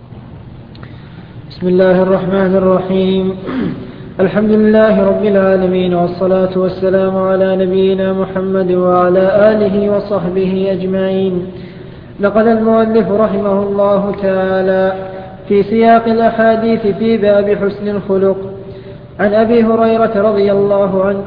بسم الله الرحمن الرحيم. الحمد لله رب العالمين، والصلاة والسلام على نبينا محمد وعلى آله وصحبه أجمعين. نقل المؤلف رحمه الله تعالى في سياق الأحاديث في باب حسن الخلق عن أبي هريرة رضي الله عنه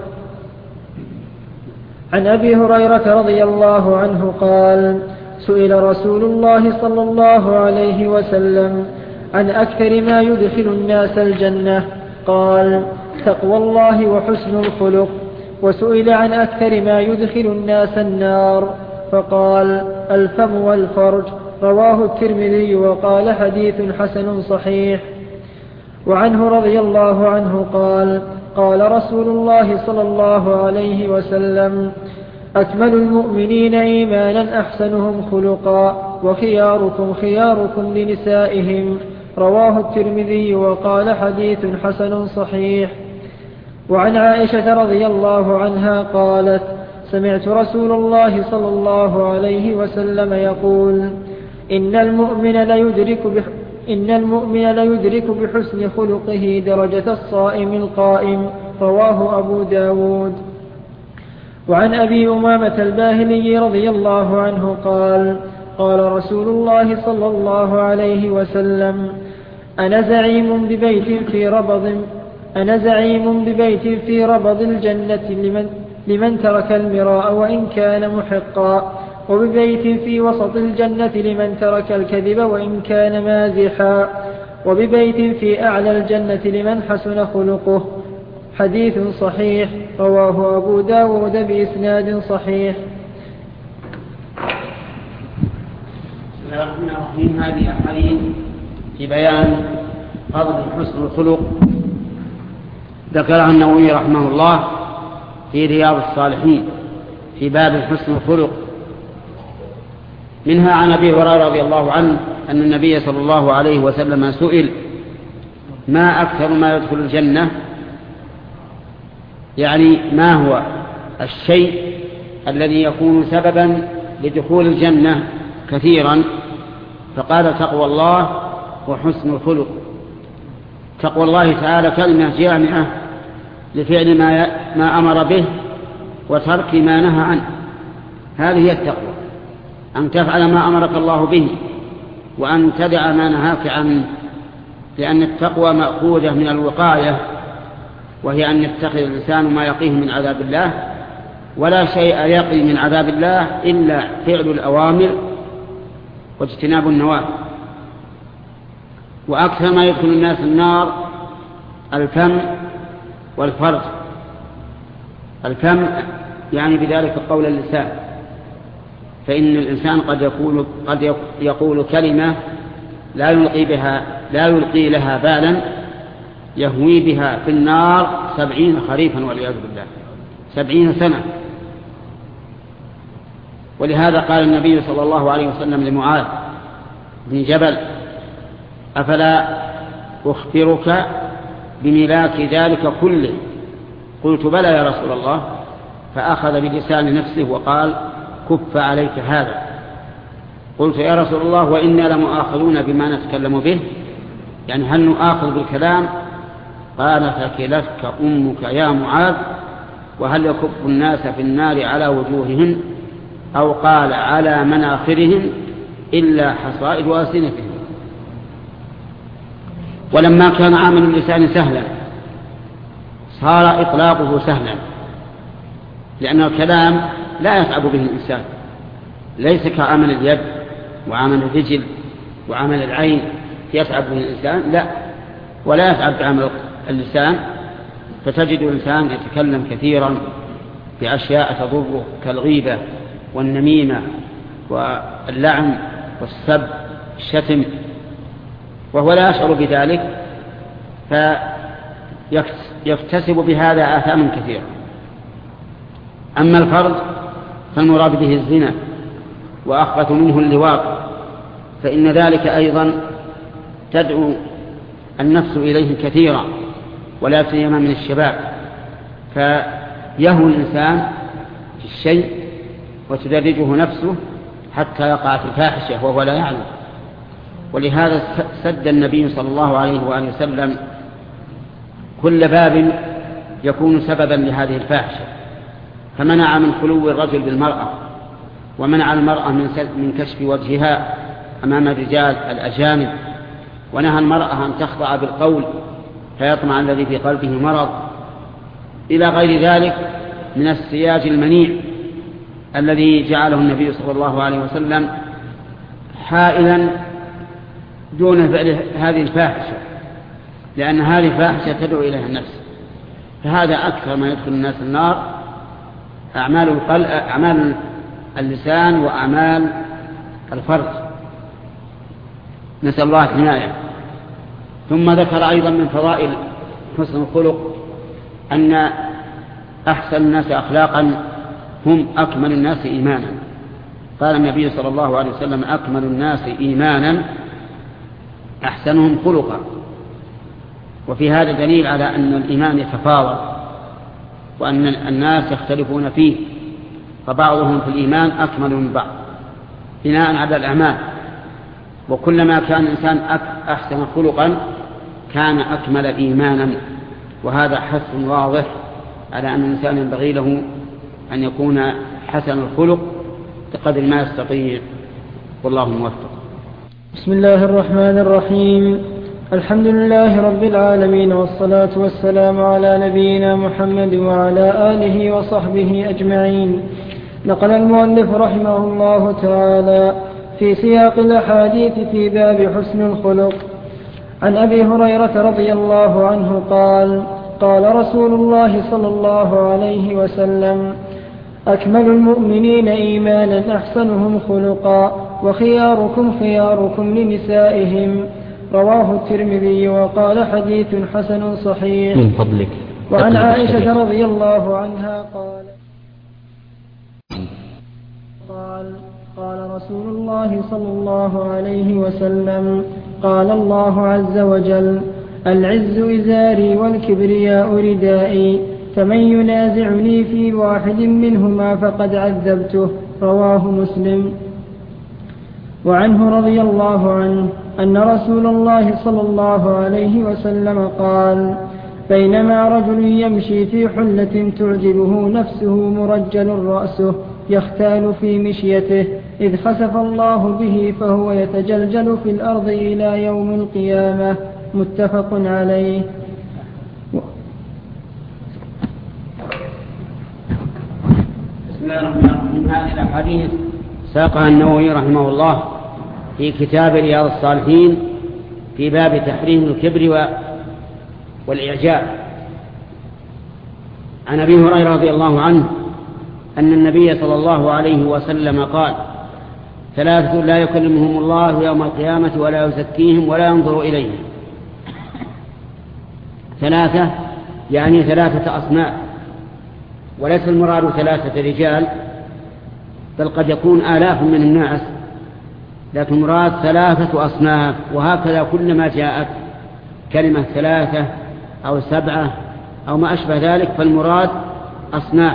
عن أبي هريرة رضي الله عنه قال: سئل رسول الله صلى الله عليه وسلم عن أكثر ما يدخل الناس الجنة، قال: تقوى الله وحسن الخلق. وسئل عن أكثر ما يدخل الناس النار، فقال: الفم والفرج. رواه الترمذي وقال: حديث حسن صحيح. وعنه رضي الله عنه قال: قال رسول الله صلى الله عليه وسلم: أكمل المؤمنين إيمانا أحسنهم خلقا، وخياركم خياركم لنسائهم، رواه الترمذي وقال حديث حسن صحيح. وعن عائشة رضي الله عنها قالت: سمعت رسول الله صلى الله عليه وسلم يقول: إن المؤمن ليدرك بح إن المؤمن ليدرك بحسن خلقه درجة الصائم القائم. رواه أبو داود. وعن أبي أمامة الباهلي رضي الله عنه قال: قال رسول الله صلى الله عليه وسلم: أنا زعيم ببيت في ربض أنا زعيم ببيت في ربض الجنة لمن, لمن ترك المراء وإن كان محقا، وببيت في وسط الجنة لمن ترك الكذب وإن كان مازحا، وببيت في أعلى الجنة لمن حسن خلقه. حديث صحيح. رواه أبو داود بإسناد صحيح. بسم الله الرحمن الرحيم. هذه الحديث في بيان فضل حسن الخلق ذكرها النووي رحمه الله في رياض الصالحين في باب حسن الخلق. منها عن أبي هريرة رضي الله عنه أن النبي صلى الله عليه وسلم سئل: ما أكثر ما يدخل الجنة؟ يعني ما هو الشيء الذي يكون سببا لدخول الجنة كثيرا؟ فقال: تقوى الله وحسن الخلق. تقوى الله تعالى كلمة جامعة لفعل ما, ما أمر به وترك ما نهى عنه. هذه هي التقوى، أن تفعل ما أمرك الله به وأن تدع ما نهاك عنه، لأن التقوى مأخوذة من الوقاية، وهي أن يتخذ الإنسان ما يقيه من عذاب الله، ولا شيء يقي من عذاب الله إلا فعل الأوامر واجتناب النواهي. وأكثر ما يدخل الناس النار الفم والفرج. الفم يعني بذلك قول اللسان، فإن الإنسان قد يقول, قد يقول كلمة لا يلقي, بها لا يلقي لها بالا يهوي بها في النار سبعين خريفا والعياذ بالله، سبعين سنة. ولهذا قال النبي صلى الله عليه وسلم لمعاذ بن جبل: أفلا أخبرك بملاك ذلك كله؟ قلت: بلى يا رسول الله. فأخذ بلسان نفسه وقال: كف عليك هذا. قلت: يا رسول الله، وإنا لمؤاخذون بما نتكلم به، يعني هل نؤاخذ بالكلام؟ قال: ثكلتك أمك يا معاذ، وهل يكب الناس في النار على وجوههم، أو قال على مناخرهم، إلا حصائد ألسنتهم. ولما كان عمل اللسان سهلا صار إطلاقه سهلا، لأن الكلام لا يتعب به الإنسان، ليس كعمل اليد وعمل الرجل وعمل العين يتعب به الإنسان، لا، ولا يتعب بعمل اللسان. فتجد الإنسان يتكلم كثيرا بأشياء تضره كالغيبة والنميمة واللعن والسب الشتم، وهو لا يشعر بذلك، فيكتسب بهذا آثاما كثيرة. أما الفرج فالمراد به الزنا، وأخبث منه اللواط، فإن ذلك أيضا تدعو النفس إليه كثيرا، ولا سيما من الشباب، فيهوى الإنسان في الشيء وتدرجه نفسه حتى يقع في الفاحشة وهو لا يعلم. ولهذا سد النبي صلى الله عليه وآله وسلم كل باب يكون سببا لهذه الفاحشة، فمنع من خلو الرجل بالمرأة، ومنع المرأة من كشف وجهها أمام الرجال الأجانب، ونهى المرأة أن تخضع بالقول فيطمع الذي في قلبه مرض، إلى غير ذلك من السياج المنيع الذي جعله النبي صلى الله عليه وسلم حائلا دون فعل هذه الفاحشة، لأن هذه الفاحشة تدعو إليها النفس. فهذا أكثر ما يدخل الناس النار، أعمال القلب، أعمال اللسان وأعمال الفرج، نسأل الله الحماية. ثم ذكر أيضا من فضائل حسن الخلق أن أحسن الناس أخلاقا هم أكمل الناس إيمانا. قال النبي صلى الله عليه وسلم: أكمل الناس إيمانا أحسنهم خلقا. وفي هذا دليل على أن الإيمان يتفاوت وأن الناس يختلفون فيه، فبعضهم في الإيمان أكمل من بعض بناء على الأعمال، وكلما كان الإنسان أحسن خلقا كان أكمل إيمانا. وهذا حث واضح على أن الإنسان ينبغي له أن يكون حسن الخلق بقدر ما يستطيع، والله موفق. بسم الله الرحمن الرحيم. الحمد لله رب العالمين، والصلاة والسلام على نبينا محمد وعلى آله وصحبه أجمعين. نقل المؤلف رحمه الله تعالى في سياق الأحاديث في باب حسن الخلق عن أبي هريرة رضي الله عنه قال: قال رسول الله صلى الله عليه وسلم: أكمل المؤمنين إيمانا أحسنهم خلقا، وخياركم خياركم لنسائهم. رواه الترمذي وقال حديث حسن صحيح. من فضلك. وعن عائشة رضي الله عنها قال قال قال رسول الله صلى الله عليه وسلم: قال الله عز وجل: العز إزاري والكبرياء ردائي، فمن ينازعني في واحد منهما فقد عذبته. رواه مسلم. وعنه رضي الله عنه أن رسول الله صلى الله عليه وسلم قال: بينما رجل يمشي في حلة تعجبه نفسه مرجل رأسه يختال في مشيته، إذ خسف الله به فهو يتجلجل في الأرض إلى يوم القيامة. متفق عليه. بسم الله الرحمن الرحيم. هذه الأحاديث ساقها النووي رحمه الله في كتاب رياض الصالحين في باب تحريم الكبر والإعجاب. عن أبي هريرة رضي الله عنه أن النبي صلى الله عليه وسلم قال: ثلاثة لا يكلمهم الله يوم القيامة ولا يزكيهم ولا ينظر إليهم. ثلاثة يعني ثلاثة أصناف، وليس المراد ثلاثة رجال، بل قد يكون آلاف من الناس، لكن مراد ثلاثة أصناف. وهكذا كلما جاءت كلمة ثلاثة أو سبعة أو ما أشبه ذلك فالمراد أصناف.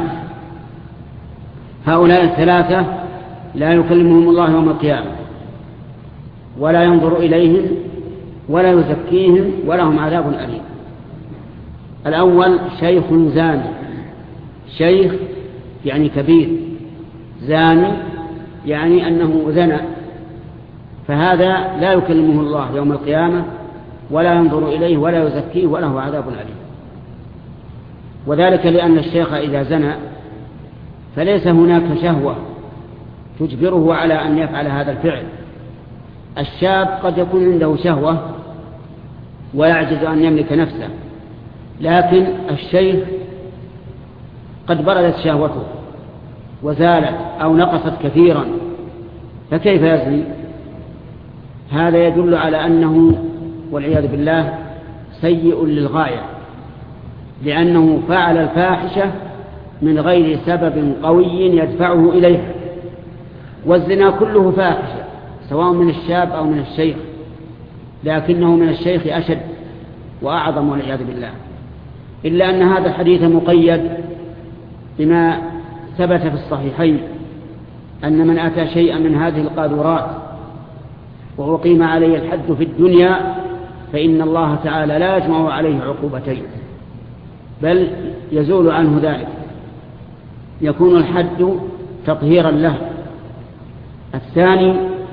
هؤلاء الثلاثة لا يكلمهم الله يوم القيامة ولا ينظر إليهم ولا يزكيهم ولهم عذاب أليم. الأول شيخ زاني، شيخ يعني كبير، زاني يعني أنه زنى، فهذا لا يكلمه الله يوم القيامة ولا ينظر إليه ولا يزكيه وله عذاب أليم. وذلك لأن الشيخ إذا زنى فليس هناك شهوة تجبره على أن يفعل هذا الفعل. الشاب قد يكون عنده شهوة ويعجز أن يملك نفسه، لكن الشيخ قد بردت شهوته وزالت أو نقصت كثيرا، فكيف يزني؟ هذا يدل على أنه والعياذ بالله سيء للغاية، لأنه فعل الفاحشة من غير سبب قوي يدفعه إليها. والزنا كله فاحشة سواء من الشاب أو من الشيخ، لكنه من الشيخ أشد وأعظم والعياذ بالله. إلا أن هذا الحديث مقيد بما ثبت في الصحيحين أن من أتى شيئا من هذه القاذورات وأقيم عليه الحد في الدنيا فإن الله تعالى لا يجمع عليه عقوبتين، بل يزول عنه ذلك، يكون الحد تطهيرا له. الثاني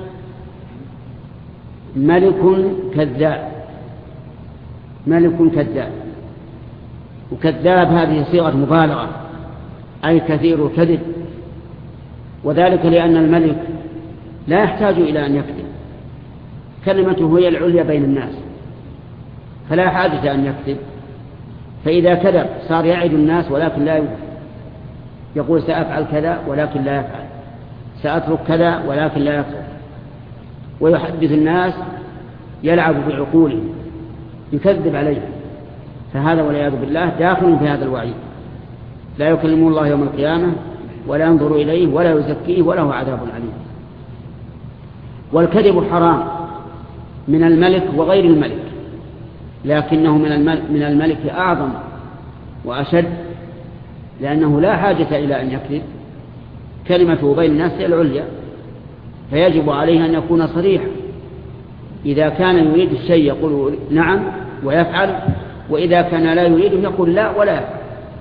ملك كذاب، ملك كذاب، وكذاب هذه صيغة مبالغة أي كثير الكذب، وذلك لأن الملك لا يحتاج إلى أن يكذب، كلمته هي العليا بين الناس فلا حاجة أن يكذب. فإذا كذب صار يعد الناس ولكن لا يوفي، يقول سأفعل كذا ولكن لا يفعل، سأترك كذا ولكن لا يترك، ويحدث الناس يلعب بعقولهم يكذب عليهم. فهذا والعياذ بالله داخل في هذا الوعيد، لا يكلمه الله يوم القيامة ولا ينظر إليه ولا يزكيه وله عذاب عليم. والكذب حرام من الملك وغير الملك، لكنه من الملك, من الملك أعظم وأشد، لأنه لا حاجة إلى أن يكذب، كلمته بين الناس العليا، فيجب عليه أن يكون صريحا. إذا كان يريد الشيء يقول نعم ويفعل، وإذا كان لا يريد يقول لا ولا يفعل.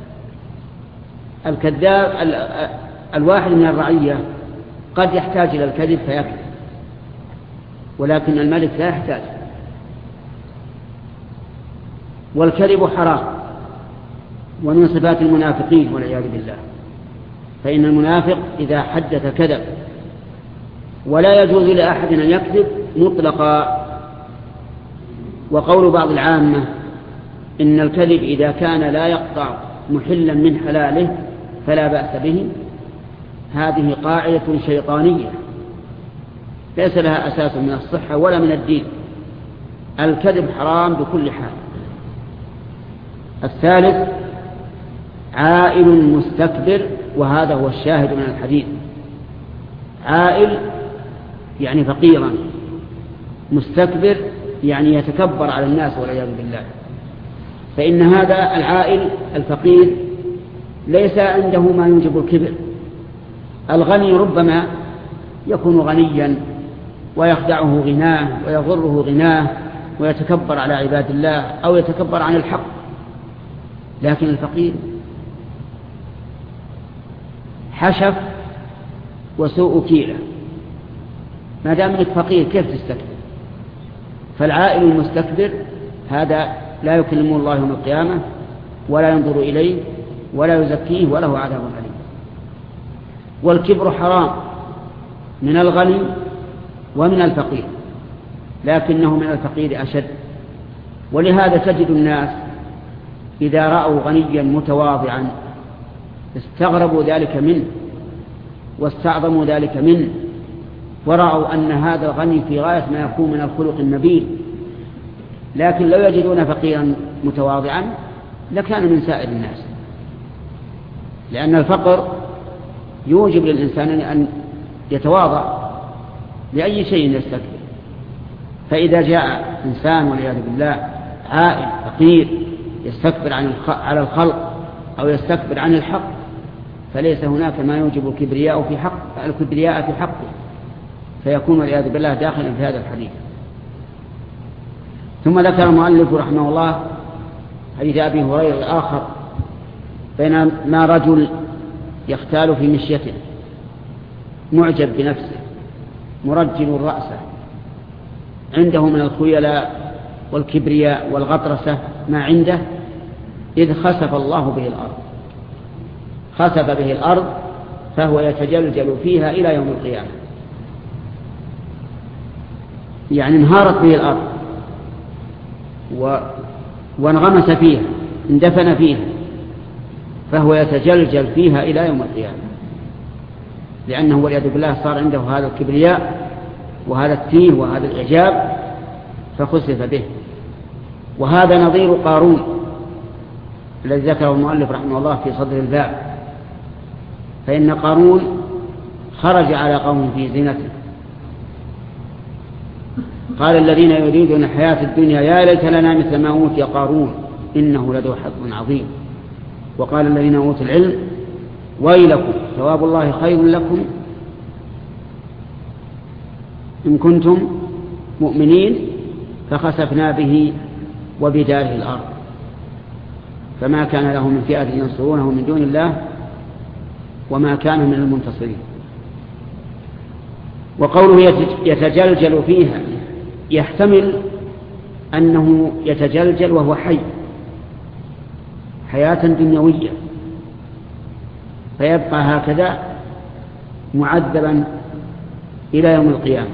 الكذاب الواحد من الرعية قد يحتاج إلى الكذب فيكذب، ولكن الملك لا يحتاج. والكذب حرام، ومن صفات المنافقين والعياذ بالله، فإن المنافق إذا حدث كذب، ولا يجوز لأحد أن يكذب مطلقا. وقول بعض العامة إن الكذب إذا كان لا يقطع محلا من حلاله فلا بأس به، هذه قاعدة شيطانية ليس لها أساس من الصحة ولا من الدين. الكذب حرام بكل حال. الثالث عائل مستكبر، وهذا هو الشاهد من الحديث. عائل يعني فقيرا، مستكبر يعني يتكبر على الناس والعياذ بالله. فإن هذا العائل الفقير ليس عنده ما يوجب الكبر. الغني ربما يكون غنيا ويخدعه غناه ويضره غناه ويتكبر على عباد الله أو يتكبر عن الحق، لكن الفقير حشف وسوء كيلة. ما دام انك فقير كيف تستكبر؟ فالعائل المستكبر هذا لا يكلمه الله يوم القيامة ولا ينظر إليه ولا يزكيه وله عذاب أليم. والكبر حرام من الغني ومن الفقير، لكنه من الفقير أشد. ولهذا تجد الناس إذا رأوا غنيا متواضعا استغربوا ذلك منه واستعظموا ذلك منه، ورأوا أن هذا الغني في غاية ما يكون من الخلق النبيل. لكن لو يجدون فقيرا متواضعا لكان من سائر الناس، لأن الفقر يوجب للإنسان أن يتواضع لأي شيء يستكبر. فإذا جاء إنسان والعياذ بالله عائل فقير يستكبر عن على الخلق أو يستكبر عن الحق، فليس هناك ما يوجب الكبرياء في حق الكبرياء في حقه، فيكون والعياذ بالله داخلا في هذا الحديث. ثم ذكر المؤلف رحمه الله حديث أبي هريرة الآخر، بينما رجل يختال في مشيته معجب بنفسه مرجل رأسه، عنده من الخيلاء والكبرياء والغطرسة ما عنده، إذ خسف الله به الأرض. خسف به الأرض فهو يتجلجل فيها إلى يوم القيامة، يعني انهارت به الأرض و... وانغمس فيها، اندفن فيها، فهو يتجلجل فيها إلى يوم القيامة، لأنه والعياذ بالله صار عنده هذا الكبرياء وهذا التيه وهذا الإعجاب فخسف به. وهذا نظير قارون الذي ذكره المؤلف رحمه الله في صدر الباب. فإن قارون خرج على قوم في زينته، قال الذين يريدون الحياة الدنيا يا ليت لنا مثل ما أوتي قارون إنه لذو حظ عظيم. وقال الذين أوتوا العلم ويلكم ثواب الله خير لكم إن كنتم مؤمنين، فخسفنا به وبداره الأرض فما كان له من فئة ينصرونه من دون الله وما كان من المنتصرين. وقوله يتجلجل فيها يحتمل أنه يتجلجل وهو حي حياة دنيوية، فيبقى هكذا معذبا إلى يوم القيامة،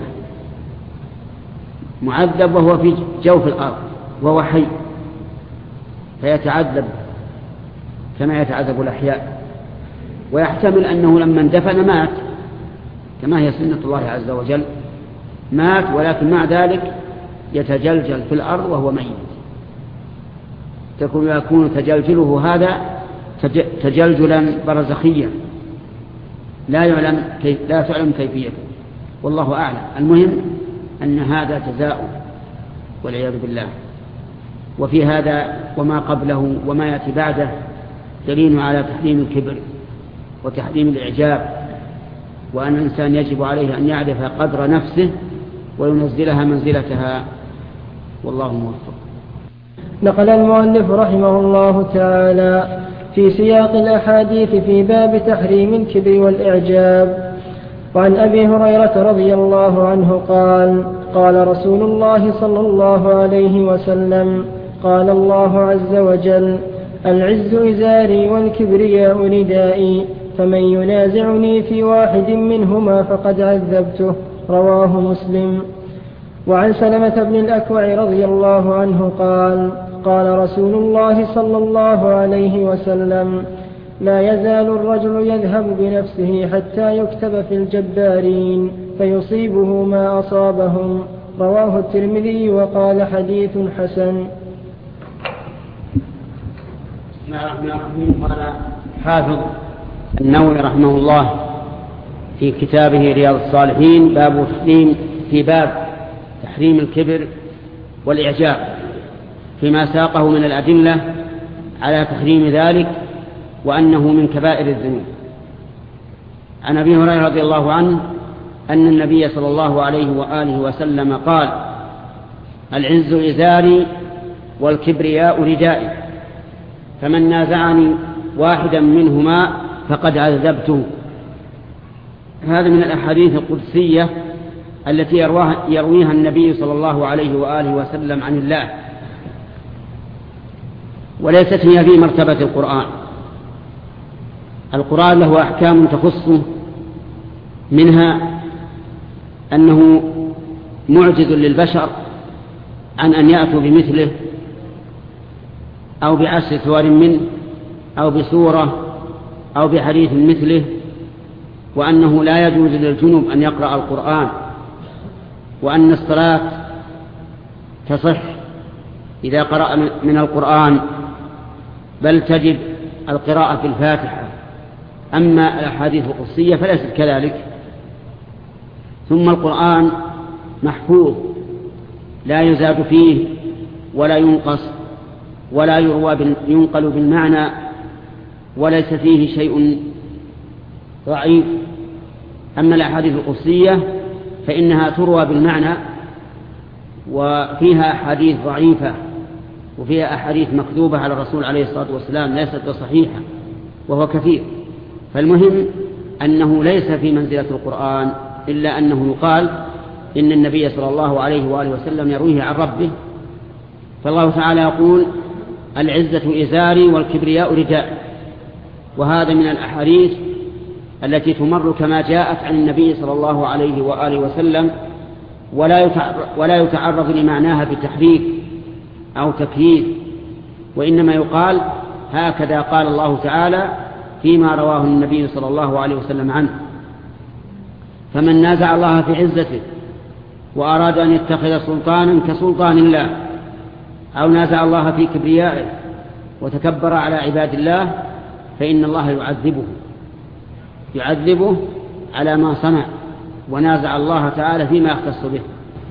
معذب وهو في جوف الأرض وهو حي، فيتعذب كما يتعذب الأحياء. ويحتمل أنه لما اندفن مات كما هي سنة الله عز وجل، مات ولكن مع ذلك يتجلجل في الأرض وهو ميت، تكون يكون تجلجله هذا تجلجلا برزخيا لا يعلم كيف لا تعلم كيفيته، والله أعلم. المهم أن هذا جزاء والعياذ بالله. وفي هذا وما قبله وما يأتي بعده دليل على تحريم الكبر وتحريم الإعجاب، وأن الإنسان يجب عليه أن يعرف قدر نفسه وينزلها منزلتها، والله موفق. نقل المؤلف رحمه الله تعالى في سياق الأحاديث في باب تحريم الكبر والإعجاب. وعن أبي هريرة رضي الله عنه قال: قال رسول الله صلى الله عليه وسلم: قال الله عز وجل: العز إزاري والكبرياء ردائي، فمن ينازعني في واحد منهما فقد عذبته. رواه مسلم. وعن سلمة بن الأكوع رضي الله عنه قال: قال رسول الله صلى الله عليه وسلم: لا يزال الرجل يذهب بنفسه حتى يكتب في الجبارين فيصيبه ما أصابهم. رواه الترمذي وقال: حديث حسن. قال حافظ النووي رحمه الله في كتابه رياض الصالحين: باب تحريم في باب تحريم الكبر والإعجاب، فيما ساقه من الأدلة على تحريم ذلك وأنه من كبائر الذنوب. عن أبي هريرة رضي الله عنه أن النبي صلى الله عليه وآله وسلم قال: العز إزاري والكبرياء ردائي، فمن نازعني واحدا منهما فقد عذبته. هذا من الأحاديث القدسية التي يرويها النبي صلى الله عليه وآله وسلم عن الله، وليست هي في مرتبة القرآن. القرآن له أحكام تخصه، منها أنه معجز للبشر عن أن يأتوا بمثله أو بعشر سور منه أو بسورة أو بحديث مثله، وأنه لا يجوز للجنب أن يقرأ القرآن، وأن الصلاة تصح إذا قرأ من القرآن، بل تجب القراءة في الفاتحة. أما الأحاديث القدسية فليست كذلك. ثم القرآن محفوظ لا يزاد فيه ولا ينقص ولا يروى ينقل بالمعنى، وليس فيه شيء ضعيف. أما الأحاديث القدسية فإنها تروى بالمعنى، وفيها أحاديث ضعيفة وفيها أحاديث مكذوبة على الرسول عليه الصلاة والسلام ليست صحيحة، وهو كثير. فالمهم أنه ليس في منزلة القرآن، إلا أنه يقال إن النبي صلى الله عليه وآله وسلم يرويه عن ربه. فالله تعالى يقول: العزة إزاري والكبرياء ردائي، وهذا من الأحاديث التي تمر كما جاءت عن النبي صلى الله عليه وآله وسلم، ولا يتعرض لمعناها بتحريف أو تكييف، وإنما يقال هكذا قال الله تعالى فيما رواه النبي صلى الله عليه وسلم عنه. فمن نازع الله في عزته وأراد أن يتخذ سلطانا كسلطان الله، أو نازع الله في كبريائه وتكبر على عباد الله، فإن الله يعذبه يعذبه على ما صنع، ونازع الله تعالى فيما يختص به.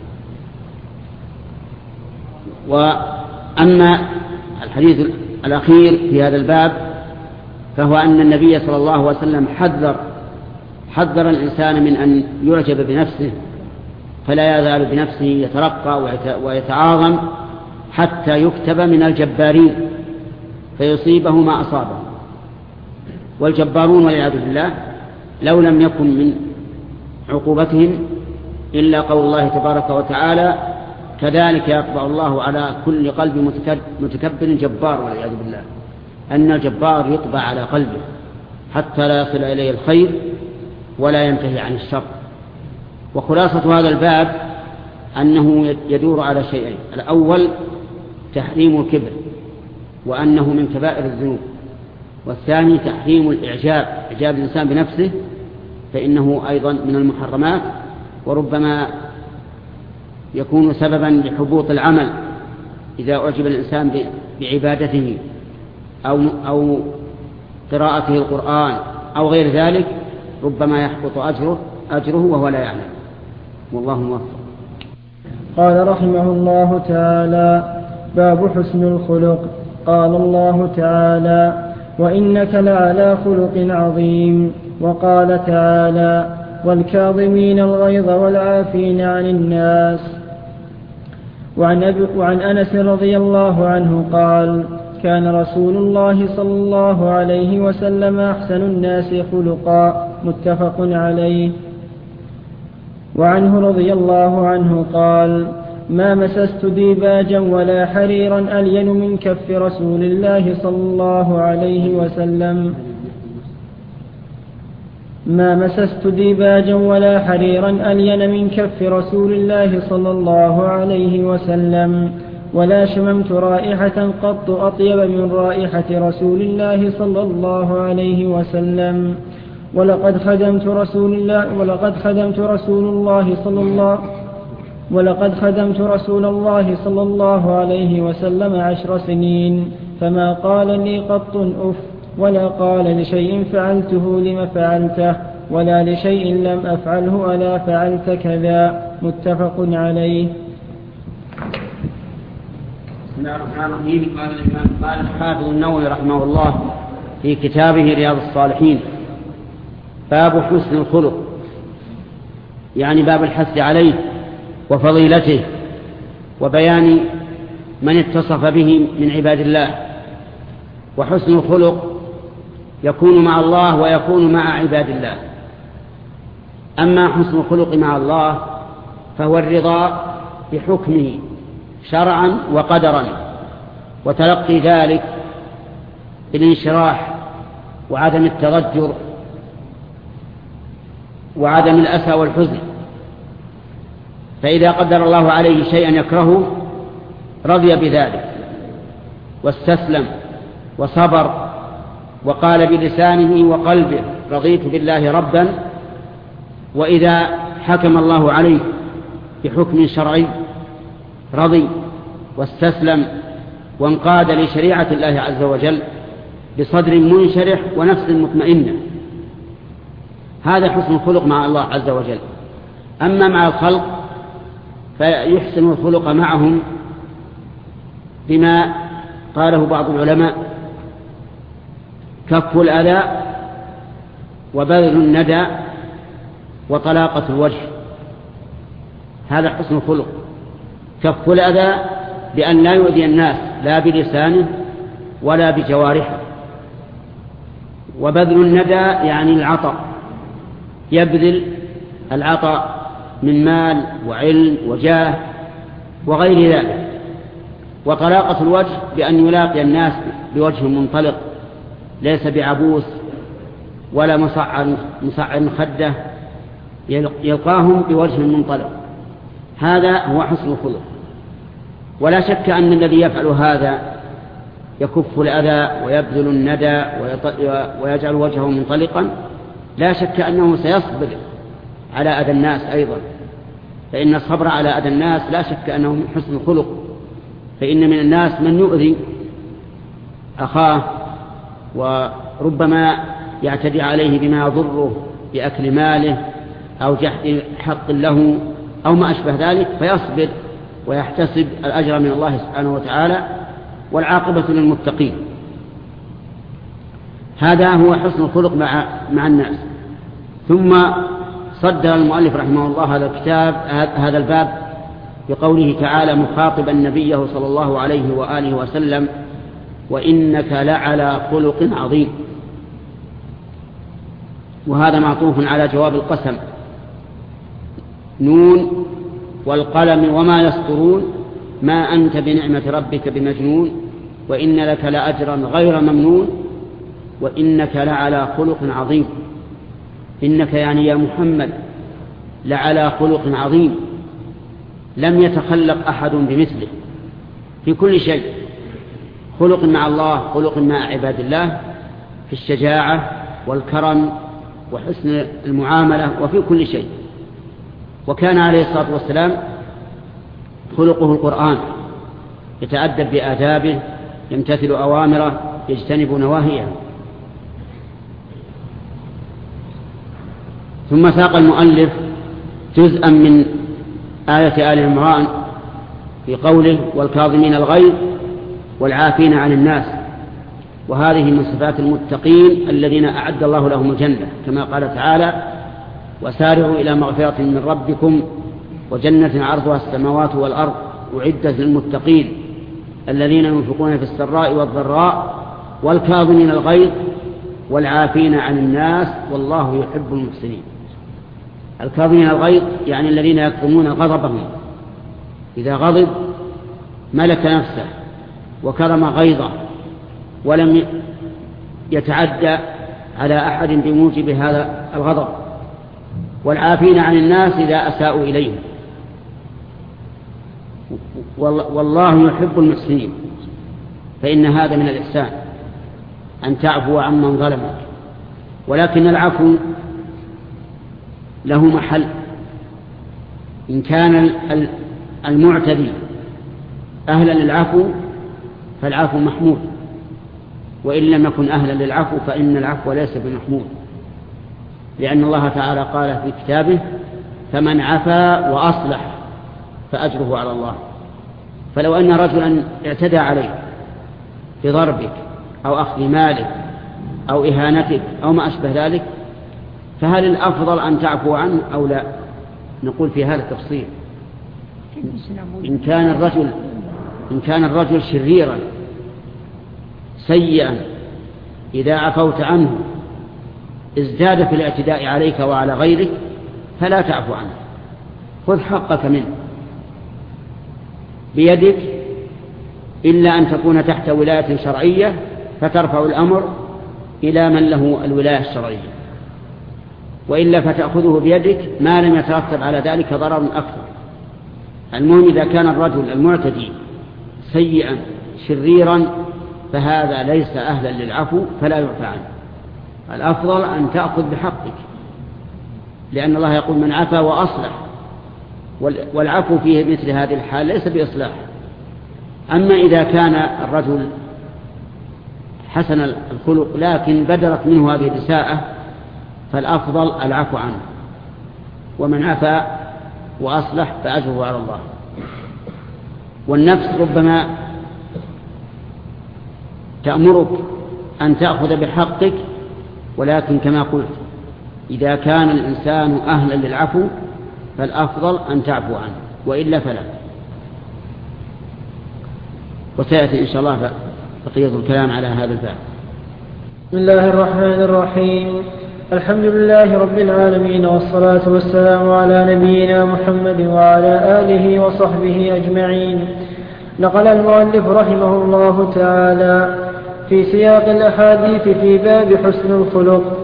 وأما الحديث الأخير في هذا الباب فهو أن النبي صلى الله عليه وسلم حذر حذر الإنسان من أن يعجب بنفسه، فلا يزال بنفسه يترقى ويتعاظم حتى يكتب من الجبارين فيصيبه ما أصابه. والجبارون والعياذ بالله لو لم يكن من عقوبتهم إلا قول الله تبارك وتعالى: كذلك يطبع الله على كل قلب متكبر جبار، والعياذ بالله، أن الجبار يطبع على قلبه حتى لا يصل إليه الخير ولا ينتهي عن الشر. وخلاصة هذا الباب أنه يدور على شيئين: الأول تحريم الكبر وأنه من كبائر الذنوب، والثاني تحريم الإعجاب، إعجاب الإنسان بنفسه، فإنه أيضا من المحرمات، وربما يكون سببا لحبوط العمل إذا أعجب الإنسان بعبادته أو أو قراءته القرآن أو غير ذلك، ربما يحبط أجره أجره وهو لا يعلم، والله موفق. قال رحمه الله تعالى: باب حسن الخلق. قال الله تعالى: وإنك لعلى خلق عظيم. وقال تعالى: والكاظمين الغيظ والعافين عن الناس. وعن, وعن أنس رضي الله عنه قال: كان رسول الله صلى الله عليه وسلم أحسن الناس خلقا. متفق عليه. وعنه رضي الله عنه قال: ما مسست ديباجا ولا حريرا ألين من كف رسول الله صلى الله عليه وسلم ما مسست ديباجا ولا حريرا ألين من كف رسول الله صلى الله عليه وسلم ولا شممت رائحة قط أطيب من رائحة رسول الله صلى الله عليه وسلم ولقد خدمت رسول الله ولقد خدمت رسول الله صلى الله ولقد خدمت رسول الله صلى الله عليه وسلم عشر سنين فما قال لي قط أف ولا قال لشيء فعلته لم فعلته ولا لشيء لم أفعله ألا فعلت كذا. متفق عليه. بسم الله الرحمن الرحيم. قال الإمام قال الحافظ النووي رحمه الله في كتابه رياض الصالحين: باب حسن الخلق، يعني باب الحث عليه وفضيلته وبيان من اتصف به من عباد الله. وحسن الخلق يكون مع الله ويكون مع عباد الله. أما حسن الخلق مع الله فهو الرضا بحكمه شرعا وقدرا وتلقي ذلك بالانشراح وعدم التضجر وعدم الأسى والحزن. فإذا قدر الله عليه شيئا يكرهه رضي بذلك واستسلم وصبر وقال بلسانه وقلبه: رضيت بالله ربا. وإذا حكم الله عليه بحكم شرعي رضي واستسلم وانقاد لشريعة الله عز وجل بصدر منشرح ونفس مطمئنة. هذا حسن الخلق مع الله عز وجل. أما مع الخلق فيحسن الخلق معهم بما قاله بعض العلماء: كف الأذى وبذل الندى وطلاقة الوجه. هذا حسن الخلق. كف الأذى بأن لا يؤذي الناس لا بلسانه ولا بجوارحه. وبذل الندى يعني العطاء، يبذل العطاء من مال وعلم وجاه وغير ذلك. وطلاقة الوجه بأن يلاقي الناس بوجه منطلق ليس بعبوس ولا مصعر مصعر خده، يلقاهم بوجه منطلق. هذا هو حسن الخلق. ولا شك أن الذي يفعل هذا يكف الأذى ويبذل الندى ويجعل وجهه منطلقا، لا شك أنه سيصبر على أذى الناس أيضا، فإن الصبر على أذى الناس لا شك أنه من حسن الخلق. فإن من الناس من يؤذي أخاه وربما يعتدي عليه بما يضره بأكل ماله أو جحد حق له أو ما أشبه ذلك، فيصبر ويحتسب الأجر من الله سبحانه وتعالى، والعاقبة للمتقين. هذا هو حسن الخلق مع, مع الناس. ثم صدر المؤلف رحمه الله هذا الكتاب هذا الباب بقوله تعالى مخاطبا نبيه صلى الله عليه وآله وسلم: وإنك لعلى خلق عظيم. وهذا معطوف على جواب القسم: نون والقلم وما يسطرون ما أنت بنعمة ربك بمجنون وإن لك لأجرا غير ممنون وإنك لعلى خلق عظيم. إنك يعني يا محمد لعلى خلق عظيم لم يتخلق أحد بمثله في كل شيء. خلق مع الله، خلق مع عباد الله، في الشجاعة والكرم وحسن المعاملة وفي كل شيء. وكان عليه الصلاة والسلام خلقه القرآن، يتأدب بآدابه، يمتثل أوامره، يجتنب نواهيه. ثم ساق المؤلف جزءا من آية آل عمران في قوله والكاظمين الغيظ والعافين عن الناس، وهذه من صفات المتقين الذين أعد الله لهم الجنة، كما قال تعالى وسارعوا إلى مغفرة من ربكم وجنة عرضها السماوات والأرض أعدت للمتقين الذين ينفقون في السراء والضراء والكاظمين الغيظ والعافين عن الناس والله يحب المحسنين. الكاظمين الغيظ يعني الذين يكظمون غضبهم، إذا غضب ملك نفسه وكرم غيظه ولم يتعدى على أحد بموجب هذا الغضب، والعافين عن الناس إذا أساءوا إليهم، والله يحب المحسنين. فإن هذا من الإحسان أن تعفو عمن ظلمك، ولكن العفو له محل. إن كان المعتدي أهلا للعفو فالعفو محمود، وإن لم يكن أهلا للعفو فإن العفو ليس بمحمود، لأن الله تعالى قال في كتابه فمن عفا وأصلح فأجره على الله. فلو أن رجلا اعتدى عليك بضربك أو أخذ مالك أو إهانتك أو ما أشبه ذلك، فهل الأفضل أن تعفو عنه أو لا؟ نقول في هذا التفصيل. إن كان الرجل إن كان الرجل شريرا سيئا إذا عفوت عنه ازداد في الاعتداء عليك وعلى غيرك فلا تعفو عنه، خذ حقك منه بيدك، إلا أن تكون تحت ولاية شرعية فترفع الأمر إلى من له الولاية الشرعية، وإلا فتأخذه بيدك ما لم يترتب على ذلك ضرر أكثر. المهم إذا كان الرجل المعتدي سيئا شريرا فهذا ليس أهلا للعفو فلا يعفى عنه. الأفضل أن تأخذ بحقك، لأن الله يقول من عفا وأصلح، والعفو فيه مثل هذه الحال ليس بإصلاح. أما إذا كان الرجل حسن الخلق لكن بدرت منه هذه الإساءة فالأفضل العفو عنه، ومن عفا وأصلح فأجره على الله. والنفس ربما تأمرك أن تأخذ بحقك، ولكن كما قلت إذا كان الإنسان أهلا للعفو فالأفضل أن تعفو عنه، وإلا فلا. وسيأتي إن شاء الله بقية الكلام على هذا الباب. بسم الله الرحمن الرحيم. الحمد لله رب العالمين، والصلاة والسلام على نبينا محمد وعلى آله وصحبه أجمعين. نقل المؤلف رحمه الله تعالى في سياق الأحاديث في باب حسن الخلق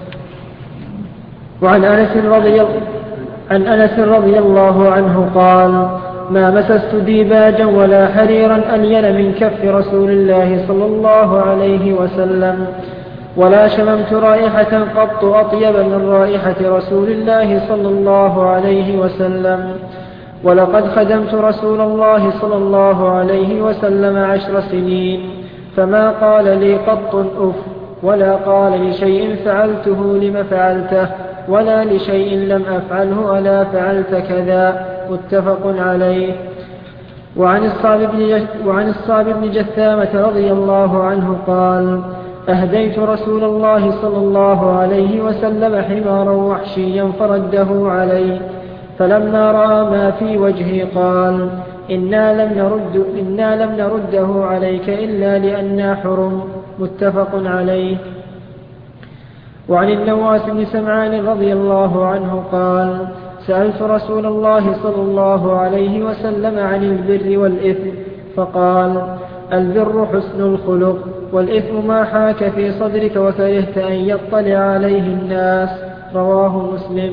وعن أنس رضي, عن أنس رضي الله عنه قال: ما مسست ديباجا ولا حريرا ألين من كف رسول الله صلى الله عليه وسلم، ولا شممت رائحة قط أطيب من رائحة رسول الله صلى الله عليه وسلم، ولقد خدمت رسول الله صلى الله عليه وسلم عشر سنين فما قال لي قط أف، ولا قال لشيء فعلته لم فعلته، ولا لشيء لم أفعله ألا فعلت كذا. متفق عليه. وعن الصعب بن جثامة رضي الله عنه قال: أهديت رسول الله صلى الله عليه وسلم حمارا وحشيا فرده علي، فلما رأى ما في وجهي قال: إنا لم, نرد إنا لم نرده عليك إلا لأننا حرم. متفق عليه. وعن النواس بن سمعان رضي الله عنه قال: سألت رسول الله صلى الله عليه وسلم عن البر والإثم فقال: البر حسن الخلق، والإثم ما حاك في صدرك وكرهت أن يطلع عليه الناس. رواه مسلم.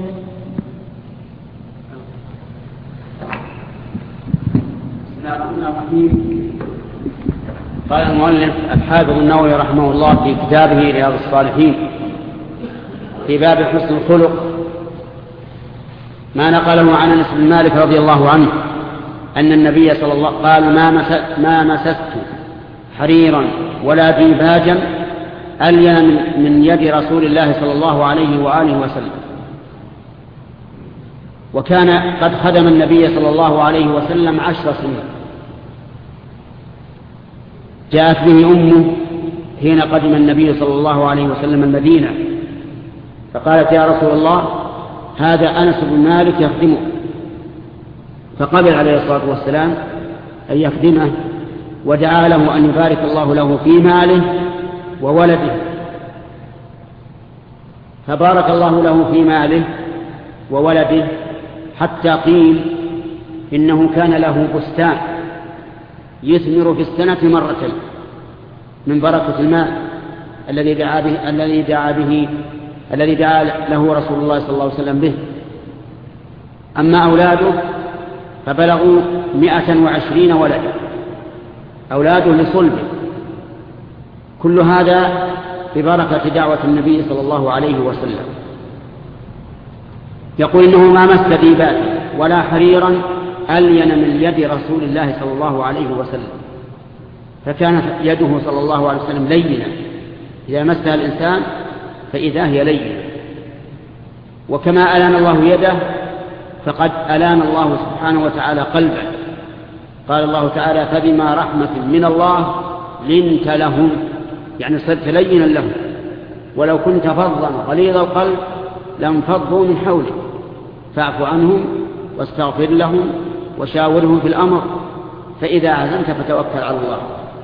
قال المؤلف الحافظ النووي رحمه الله في كتابه رياض الصالحين في باب حسن الخلق ما نقله عن أنس بن مالك رضي الله عنه أن النبي صلى الله عليه وسلم قال: ما مسست حريرا ولا ديباجا ألين من يد رسول الله صلى الله عليه وآله وسلم. وكان قد خدم النبي صلى الله عليه وسلم عشر سنين، جاءت به أمه حين قدم النبي صلى الله عليه وسلم المدينة، فقالت يا رسول الله هذا أنس بن مالك يخدمه، فقبل عليه الصلاة والسلام أن يخدمه، ودعا له أن يبارك الله له في ماله وولده، فبارك الله له في ماله وولده حتى قيل إنه كان له بستان يثمر في السنة مرتين من بركة الماء الذي دعا به الذي دعا به الذي دعا له رسول الله صلى الله عليه وسلم به. أما أولاده فبلغوا مئة وعشرين ولدا، أولاده لصلبه، كل هذا ببركة دعوة النبي صلى الله عليه وسلم. يقول إنه ما مس ديباتا ولا حريرا ألين من يد رسول الله صلى الله عليه وسلم، فكانت يده صلى الله عليه وسلم لينة، إذا مسها الإنسان فإذا هي لينة. وكما ألان الله يده فقد ألان الله سبحانه وتعالى قلبه، قال الله تعالى فبما رحمة من الله لنت لهم، يعني صرت لينا لهم، ولو كنت فظا غليظ القلب لانفضوا من حولك فاعف عنهم واستغفر لهم وشاورهم في الأمر فإذا عزمت فتوكل على الله.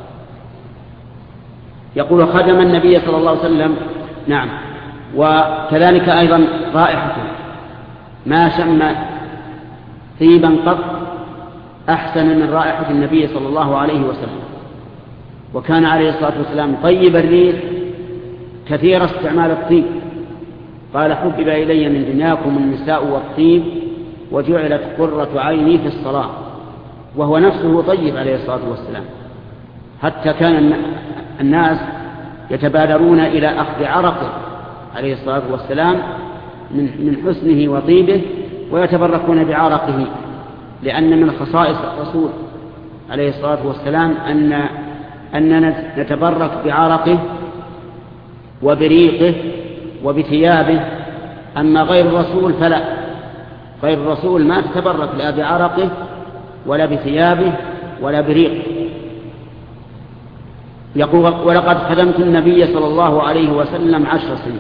يقول خدم النبي صلى الله عليه وسلم. نعم. وكذلك أيضا رائحته، ما شم طيبا قط أحسن من رائحة النبي صلى الله عليه وسلم، وكان عليه الصلاة والسلام طيب الريح كثير استعمال الطيب، قال حبب إلي من دنياكم النساء والطيب وجعلت قرة عيني في الصلاة، وهو نفسه طيب عليه الصلاة والسلام، حتى كان الناس يتبادرون إلى أخذ عرقه عليه الصلاة والسلام من حسنه وطيبه ويتبركون بعرقه، لأن من خصائص الرسول عليه الصلاة والسلام أن أننا نتبرك بعرقه وبريقه وبثيابه. أما غير الرسول فلا، غير الرسول ما تتبرك لا بعرقه ولا بثيابه ولا بريقه. يقول ولقد خدمت النبي صلى الله عليه وسلم عشر سنين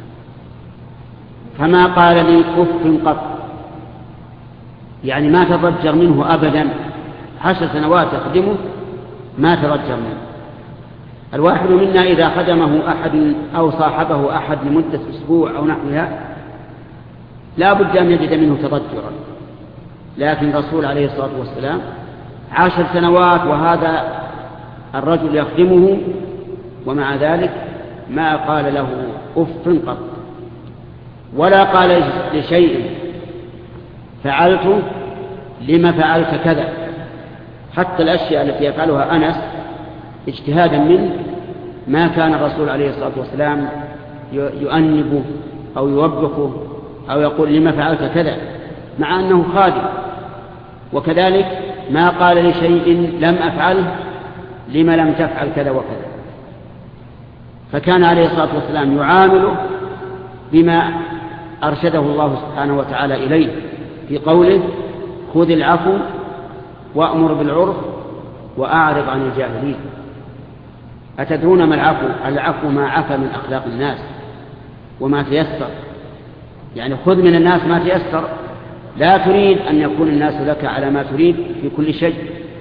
فما قال لي أف قط، يعني ما تضجر منه أبدا، عشر سنوات يخدمه ما تضجر منه. الواحد منا إذا خدمه أحد أو صاحبه أحد لمدة أسبوع أو نحوها لا بد أن يجد منه تضجرا، لكن الرسول عليه الصلاة والسلام عشر سنوات وهذا الرجل يخدمه ومع ذلك ما قال له أف قط، ولا قال لشيء فعلت لما فعلت كذا. حتى الأشياء التي يفعلها أنس اجتهادا منه ما كان الرسول عليه الصلاة والسلام يؤنبه أو يوبخه أو يقول لما فعلت كذا، مع أنه خادم. وكذلك ما قال لشيء لم أفعله لما لم تفعل كذا وكذا، فكان عليه الصلاة والسلام يعامله بما أرشده الله سبحانه وتعالى إليه في قوله خذ العفو وأمر بالعرف وأعرض عن الجاهلين. أتدرون ما العفو؟ العفو ما عفى من أخلاق الناس وما تيسر، يعني خذ من الناس ما تيسر، لا تريد أن يكون الناس لك على ما تريد في كل شيء.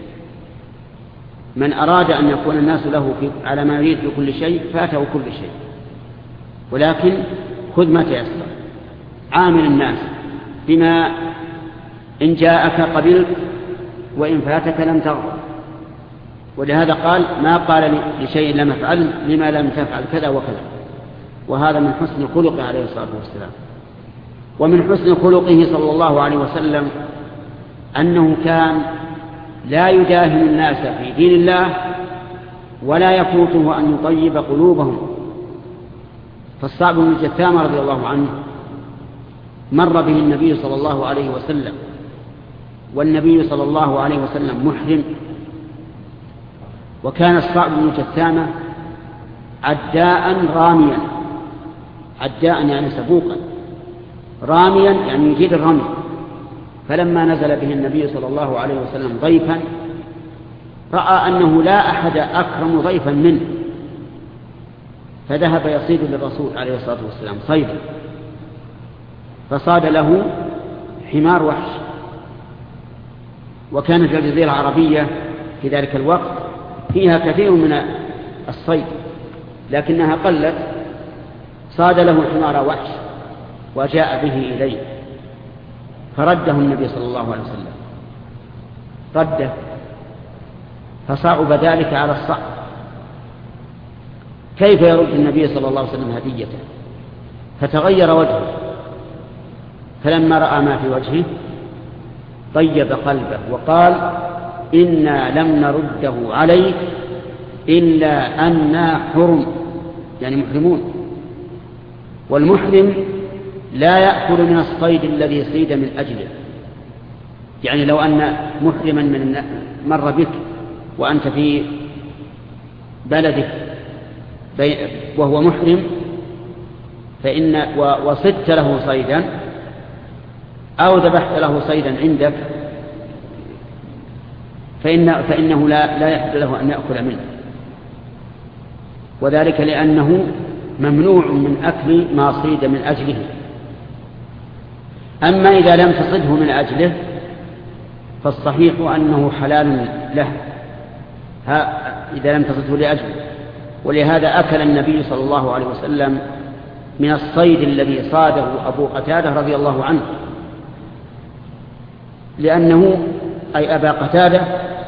من أراد أن يكون الناس له في على ما يريد في كل شيء فاته كل شيء، ولكن خذ ما تيسر، عامل الناس بما إن جاءك قبلت وإن فاتك لم تغضب. ولهذا قال ما قال لشيء لم أفعل لما لم تفعل كذا وكذا، وهذا من حسن خلقه عليه الصلاة والسلام. ومن حسن خلقه صلى الله عليه وسلم أنه كان لا يداهن الناس في دين الله ولا يفوته أن يطيب قلوبهم. فالصعب بن جثامة رضي الله عنه مر به النبي صلى الله عليه وسلم والنبي صلى الله عليه وسلم محرم، وكان الصعب بن جثامة عداء راميا، عداء يعني سبوقا، راميا يعني يجيد الرمي. فلما نزل به النبي صلى الله عليه وسلم ضيفا رأى أنه لا أحد أكرم ضيفا منه، فذهب يصيد للرسول عليه الصلاة والسلام صيدا، فصاد له حمار وحش. وكانت الجزيرة العربية في ذلك الوقت فيها كثير من الصيد لكنها قلت. صاد له حمار وحش وجاء به إليه فرده النبي صلى الله عليه وسلم، رده، فصعب ذلك على الصعب. كيف يرد النبي صلى الله عليه وسلم هديته؟ فتغير وجهه، فلما رأى ما في وجهه طيب قلبه وقال: إنا لم نرده عليك إلا أننا حرم، يعني محرمون، والمحرم لا يأكل من الصيد الذي صيد من أجله. يعني لو أن محرما من مر بك وأنت في بلدك وهو محرم فإن وصدت له صيدا أو ذبحت له صيدا عندك فإن فإنه لا لا يحل له أن يأكل منه، وذلك لأنه ممنوع من أكل ما صيد من أجله. أما إذا لم تصده من أجله فالصحيح أنه حلال له إذا لم تصده لأجله. ولهذا أكل النبي صلى الله عليه وسلم من الصيد الذي صاده أبو قتادة رضي الله عنه، لأنه أي أبا قتادة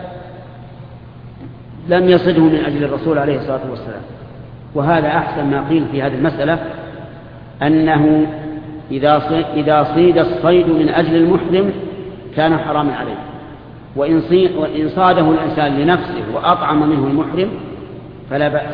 لم يصده من أجل الرسول عليه الصلاة والسلام. وهذا أحسن ما قيل في هذه المسألة، أنه إذا صيد الصيد من أجل المحرم كان حراما عليه، وإن صاده الإنسان لنفسه وأطعم منه المحرم فلا بأس.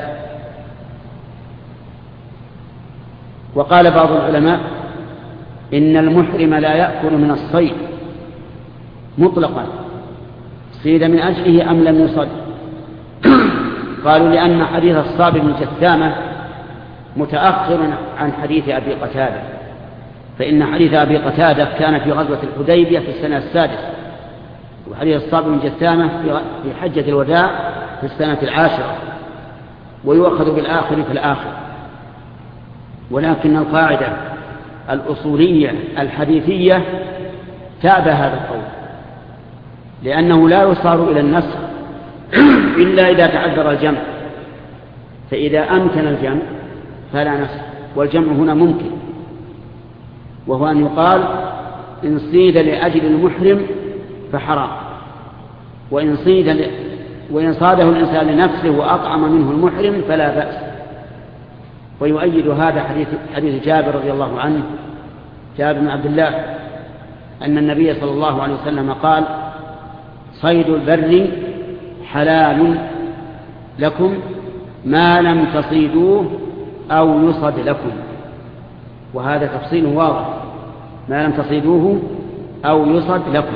وقال بعض العلماء إن المحرم لا يأكل من الصيد مطلقا صيد من أجله أم لم يصد. قالوا لأن حديث الصابر بن جثامة متأخر عن حديث أبي قتادة، فإن حديث أبي قتادة كان في غزوة الحديبية في السنة السادسة، وحديث الصابر بن جثامة في حجة الوداع في السنة العاشرة، ويؤخذ بالآخر في الآخر. ولكن القاعدة الأصولية الحديثية تابع هذا القول، لأنه لا يصار إلى النسخ إلا إذا تعذر الجمع، فإذا أمكن الجمع فلا نسخ. والجمع هنا ممكن، وهو أن يقال إن صيد لأجل المحرم فحرام، وإن صيد ل... وإن صاده الإنسان لنفسه وأطعم منه المحرم فلا بأس. ويؤيد هذا حديث, حديث جابر رضي الله عنه، جابر بن عبد الله، أن النبي صلى الله عليه وسلم قال: صيد البر حلال لكم ما لم تصيدوه أو يصد لكم. وهذا تفصيل واضح، ما لم تصيدوه أو يصد لكم.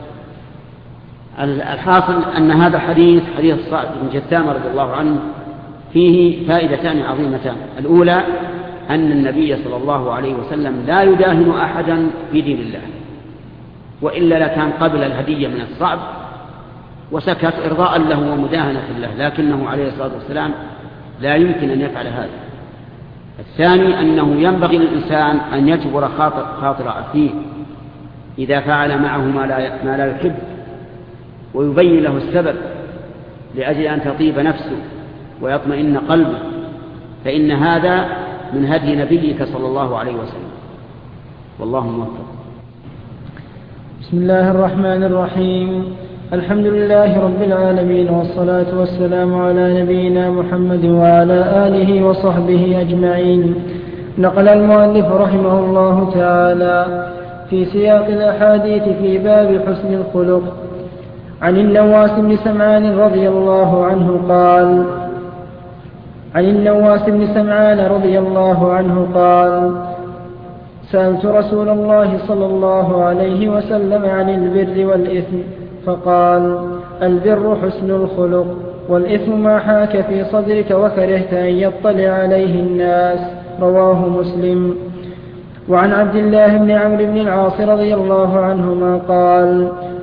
الحاصل أن هذا الحديث حديث الصائب بن جثامة رضي الله عنه فيه فائدتان عظيمتان. الأولى أن النبي صلى الله عليه وسلم لا يداهن أحدا في دين الله، وإلا لكان قبل الهدية من الصعب وسكت إرضاء له ومداهنة له، لكنه عليه الصلاة والسلام لا يمكن أن يفعل هذا. الثاني أنه ينبغي للإنسان أن يجبر خاطر, خاطر أخيه إذا فعل معه ما لا, ما لا يحب، ويبين له السبب لأجل أن تطيب نفسه ويطمئن قلبه، فإن هذا من هدي نبيك صلى الله عليه وسلم. والله موفق. بسم الله الرحمن الرحيم. الحمد لله رب العالمين، والصلاة والسلام على نبينا محمد وعلى آله وصحبه أجمعين. نقل المؤلف رحمه الله تعالى في سياق الأحاديث في باب حسن الخلق عن النواس بن سمعان رضي الله عنه قال عن النواس بن سمعان رضي الله عنه قال سألت رسول الله صلى الله عليه وسلم عن البر والإثم فقال: البر حسن الخلق، والإثم ما حاك في صدرك وكرهت أن يطلع عليه الناس. رواه مسلم. وعن عبد الله بن عمرو بن العاص رضي الله عنهما قال: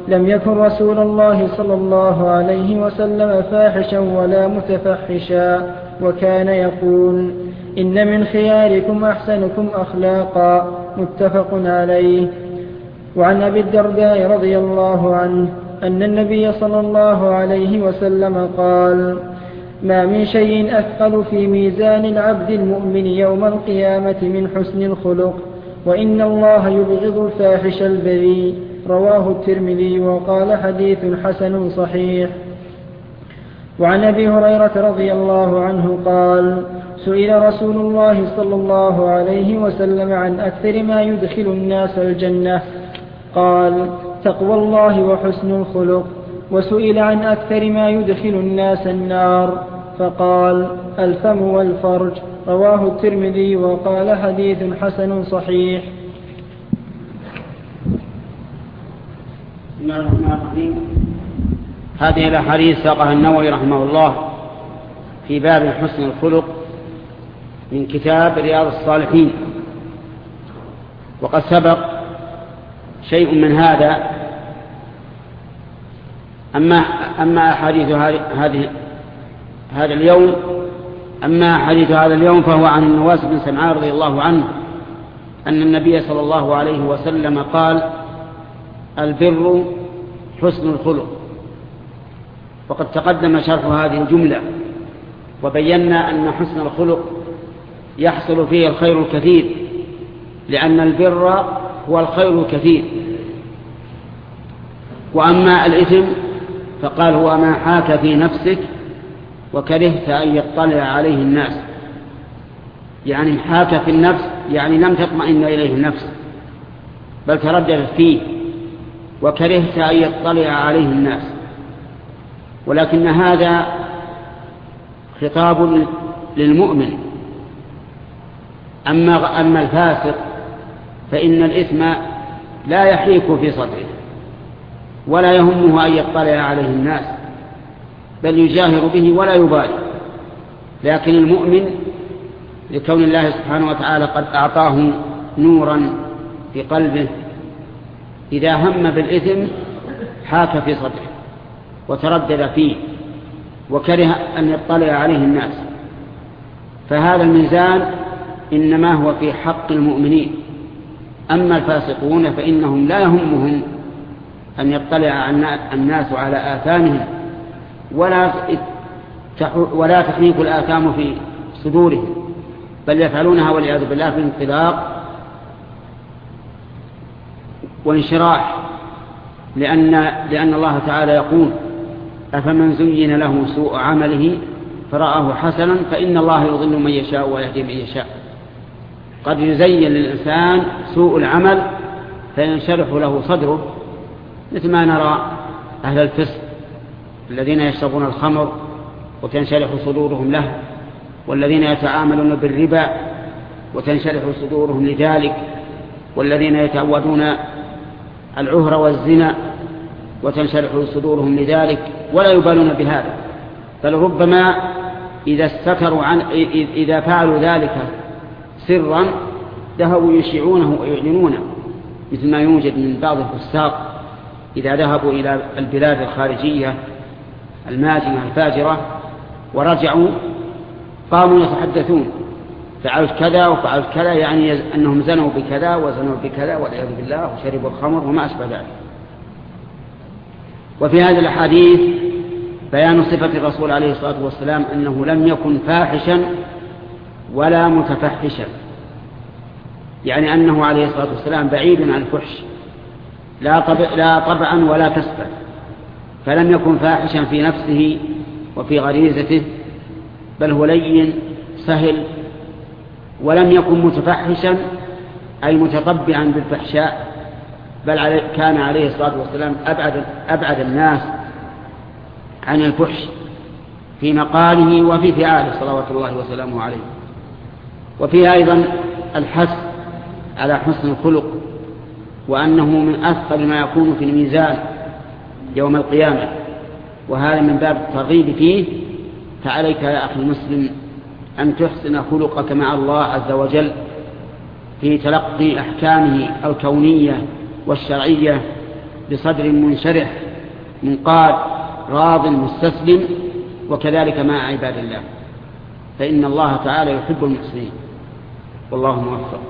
لم يكن رسول الله صلى الله عليه وسلم فاحشا ولا متفحشا، وكان يقول: إن من خياركم أحسنكم أخلاقا. متفق عليه. وعن أبي الدرداء رضي الله عنه أن النبي صلى الله عليه وسلم قال: ما من شيء أثقل في ميزان العبد المؤمن يوم القيامة من حسن الخلق، وإن الله يبغض الفاحش البذيء. رواه الترمذي وقال: حديث حسن صحيح. وعن أبي هريرة رضي الله عنه قال: سئل رسول الله صلى الله عليه وسلم عن أكثر ما يدخل الناس الجنة، قال: تقوى الله وحسن الخلق. وسئل عن أكثر ما يدخل الناس النار، فقال: الفم والفرج. رواه الترمذي وقال: حديث حسن صحيح. بسم الله الرحمن الرحيم. هذه الأحاديث ساقها النووي رحمه الله في باب حسن الخلق من كتاب رياض الصالحين، وقد سبق شيء من هذا. أما أما أحاديث هذه هذا اليوم أما أحاديث هذا اليوم فهو عن النواس بن سمعان رضي الله عنه أن النبي صلى الله عليه وسلم قال: البر حسن الخلق. وقد تقدم شرح هذه الجملة، وبينا أن حسن الخلق يحصل فيه الخير الكثير، لأن البر هو الخير الكثير. وأما الإثم فقال: هو ما حاك في نفسك وكرهت أن يطلع عليه الناس. يعني حاك في النفس، يعني لم تطمئن إليه النفس بل ترددت فيه، وكرهت أن يطلع عليه الناس. ولكن هذا خطاب للمؤمن. أما أما الفاسق فإن الإثم لا يحيك في صدره ولا يهمه أن يطلع عليه الناس، بل يجاهر به ولا يبالي. لكن المؤمن لكون الله سبحانه وتعالى قد أعطاه نورا في قلبه، إذا هم بالإثم حاك في صدره وتردد فيه وكره أن يطلع عليه الناس. فهذا الميزان إنما هو في حق المؤمنين. أما الفاسقون فإنهم لا يهمهم أن يطلع الناس على آثامهم، ولا ولا تحريك الآثام في صدورهم، بل يفعلونها والعياذ بالله في انطلاق وانشراح. لأن, لأن الله تعالى يقول: أفمن زين له سوء عمله فرآه حسنا فإن الله يضل من يشاء ويهدي من يشاء. قد يزين للإنسان سوء العمل فينشرح له صدره، مثل ما نرى أهل الفسق الذين يشربون الخمر وتنشرح صدورهم له، والذين يتعاملون بالربا وتنشرح صدورهم لذلك، والذين يتعودون العهر والزنا وتنشرح صدورهم لذلك ولا يبالون بهذا. بل ربما إذا استتروا عن إذا فعلوا ذلك سرا ذهبوا يشيعونه ويعلنونه، مثل ما يوجد من بعض الفساق إذا ذهبوا إلى البلاد الخارجية الماجنة الفاجرة ورجعوا قاموا يتحدثون: فعلت كذا وفعلت كذا، يعني أنهم زنوا بكذا وزنوا بكذا والعياذ بالله وشربوا الخمر وما أشبه ذلك. وفي هذه الأحاديث بيان صفة الرسول عليه الصلاة والسلام أنه لم يكن فاحشا ولا متفحشا، يعني أنه عليه الصلاة والسلام بعيد عن الفحش لا, طبع لا طبعا ولا كسبا، فلم يكن فاحشا في نفسه وفي غريزته، بل هو لين سهل. ولم يكن متفحشا أي متطبعا بالفحشاء، بل كان عليه الصلاة والسلام أبعد, أبعد الناس عن الفحش في مقاله وفي فعاله صلوات الله وسلامه عليه. وفيها أيضا الحث على حسن الخلق، وأنه من أثقل ما يكون في الميزان يوم القيامة، وهذا من باب الترغيب فيه. فعليك يا أخي المسلم أن تحسن خلقك مع الله عز وجل في تلقي أحكامه الكونية والشرعية بصدر منشرح منقاد راض مستسلم، وكذلك مع عباد الله، فإن الله تعالى يحب المحسنين، والله موفق.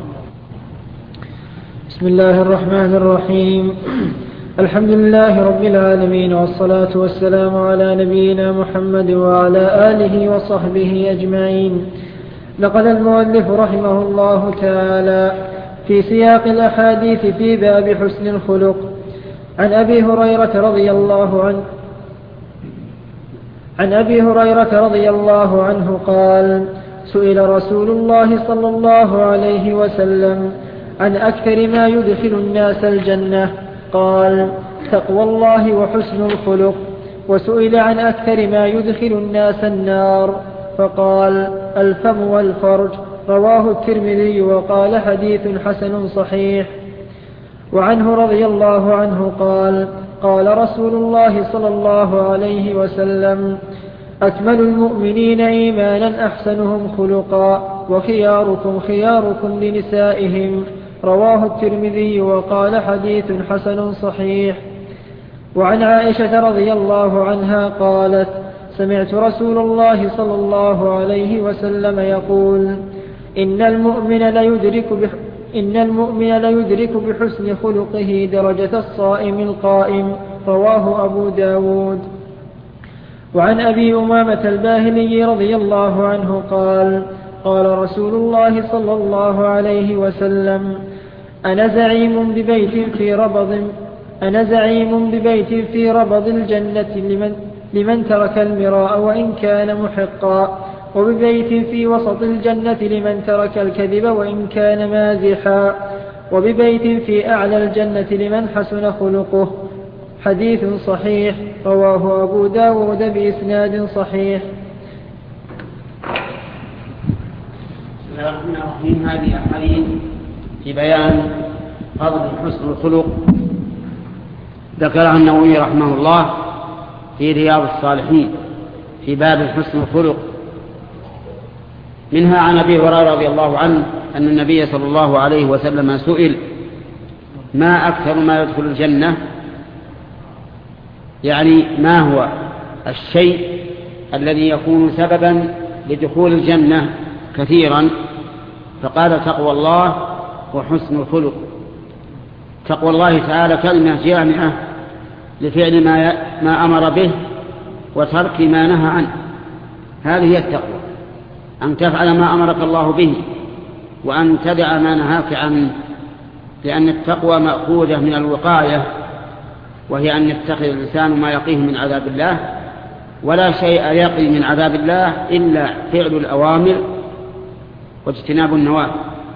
بسم الله الرحمن الرحيم. الحمد لله رب العالمين، والصلاة والسلام على نبينا محمد وعلى آله وصحبه أجمعين. نقل المؤلف رحمه الله تعالى في سياق الأحاديث في باب حسن الخلق عن أبي هريرة رضي الله عنه عن أبي هريرة رضي الله عنه قال: سئل رسول الله صلى الله عليه وسلم عن أكثر ما يدخل الناس الجنة، قال: تقوى الله وحسن الخلق. وسئل عن أكثر ما يدخل الناس النار، فقال: الفم والفرج. رواه الترمذي وقال: حديث حسن صحيح. وعنه رضي الله عنه قال: قال رسول الله صلى الله عليه وسلم: أكمل المؤمنين إيمانا أحسنهم خلقا، وخياركم خياركم لنسائهم. رواه الترمذي وقال: حديث حسن صحيح. وعن عائشة رضي الله عنها قالت: سمعت رسول الله صلى الله عليه وسلم يقول: إن المؤمن ليدرك بح إن المؤمن ليدرك بحسن خلقه درجة الصائم القائم. رواه أبو داود. وعن أبي أمامة الباهلي رضي الله عنه قال: قال رسول الله صلى الله عليه وسلم: أنا زعيم ببيت في ربض أنا زعيم ببيت في ربض الجنة لمن, لمن ترك المراء وإن كان محقا، وببيت في وسط الجنة لمن ترك الكذب وإن كان مازحا، وببيت في أعلى الجنة لمن حسن خلقه. حديث صحيح. رواه أبو داود بإسناد صحيح. بسم الله الرحمن الرحيم. هذه أحاديث في بيان فضل حسن الخلق ذكرها النووي رحمه الله في رياض الصالحين في باب حسن الخلق. منها عن أبي هريرة رضي الله عنه أن النبي صلى الله عليه وسلم سئل: ما أكثر ما يدخل الجنة؟ يعني ما هو الشيء الذي يكون سببا لدخول الجنة كثيرا؟ فقال: تقوى الله وحسن الخلق. تقوى الله تعالى كلمة جامعة لفعل ما ما أمر به وترك ما نهى عنه. هذه هي التقوى، أن تفعل ما أمرك الله به وأن تدع ما نهاك عنه، لأن التقوى مأخوذة من الوقاية، وهي أن يتخذ الإنسان ما يقيه من عذاب الله، ولا شيء يقي من عذاب الله إلا فعل الأوامر واجتناب النواهي.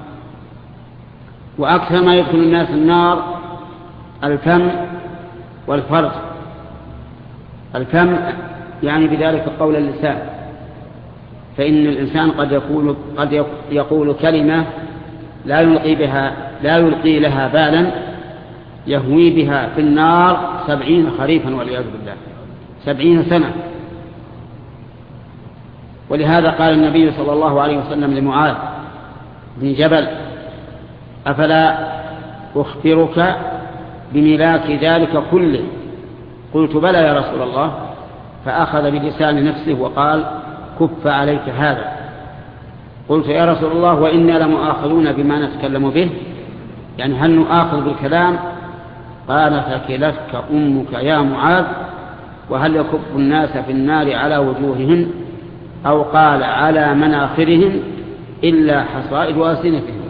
وأكثر ما يدخل الناس النار الفم والفرج. الفم يعني بذلك قول اللسان، فإن الإنسان قد يقول, قد يقول كلمة لا يلقي, بها لا يلقي لها بالا يهوي بها في النار سبعين خريفا والعياذ بالله، سبعين سنة. ولهذا قال النبي صلى الله عليه وسلم لمعاذ بن جبل: أفلا أخبرك بملاك ذلك كله؟ قلت: بلى يا رسول الله. فأخذ بلسان نفسه وقال: كف عليك هذا. قلت: يا رسول الله، وإنا لمؤاخذون بما نتكلم به، يعني هل نؤاخذ بالكلام؟ قال: ثكلتك أمك يا معاذ، وهل يكب الناس في النار على وجوههم، أو قال على مناخرهم، إلا حصائد ألسنتهم.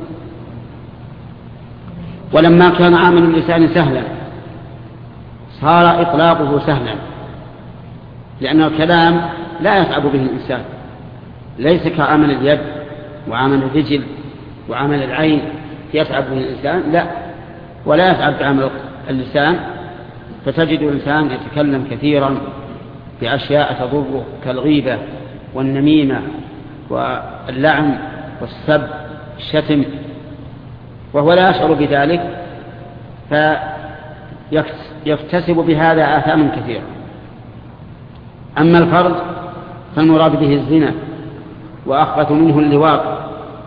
ولما كان عمل اللسان سهلا صار إطلاقه سهلا، لأن الكلام لا يتعب به الإنسان، ليس كعمل اليد وعمل الرجل وعمل العين يتعب به الإنسان، لا، ولا يتعب بعمل اللسان. فتجد الإنسان يتكلم كثيرا بأشياء تضره كالغيبة والنميمة واللعن والسب الشتم، وهو لا يشعر بذلك، فيكتسب بهذا آثاما كثيرة. أما الفرج فالمراد به الزنا، وأخبث منه اللواط،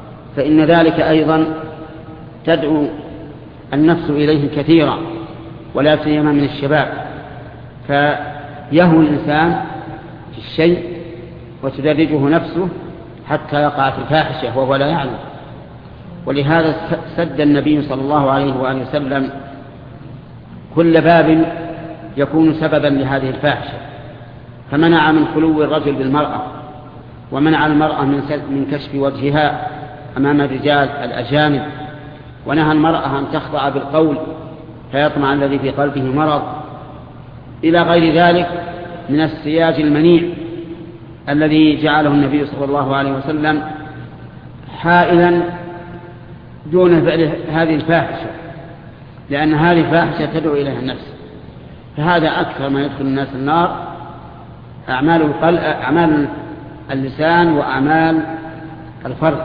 فإن ذلك أيضا تدعو النفس إليه كثيرا، ولا سيما من الشباب، فيهوى الإنسان في الشيء وتدرجه نفسه حتى يقع في الفاحشة وهو لا يعلم. ولهذا سد النبي صلى الله عليه وآله وسلم كل باب يكون سببا لهذه الفاحشة، فمنع من خلو الرجل بالمرأة، ومنع المرأة من كشف وجهها أمام الرجال الأجانب، ونهى المرأة أن تخضع بالقول فيطمع الذي في قلبه مرض، إلى غير ذلك من السياج المنيع الذي جعله النبي صلى الله عليه وسلم حائلا دون فعل هذه الفاحشة، لأن هذه الفاحشة تدعو إليها النفس. فهذا أكثر ما يدخل الناس النار، أعمال القلب، أعمال اللسان وأعمال الفرج،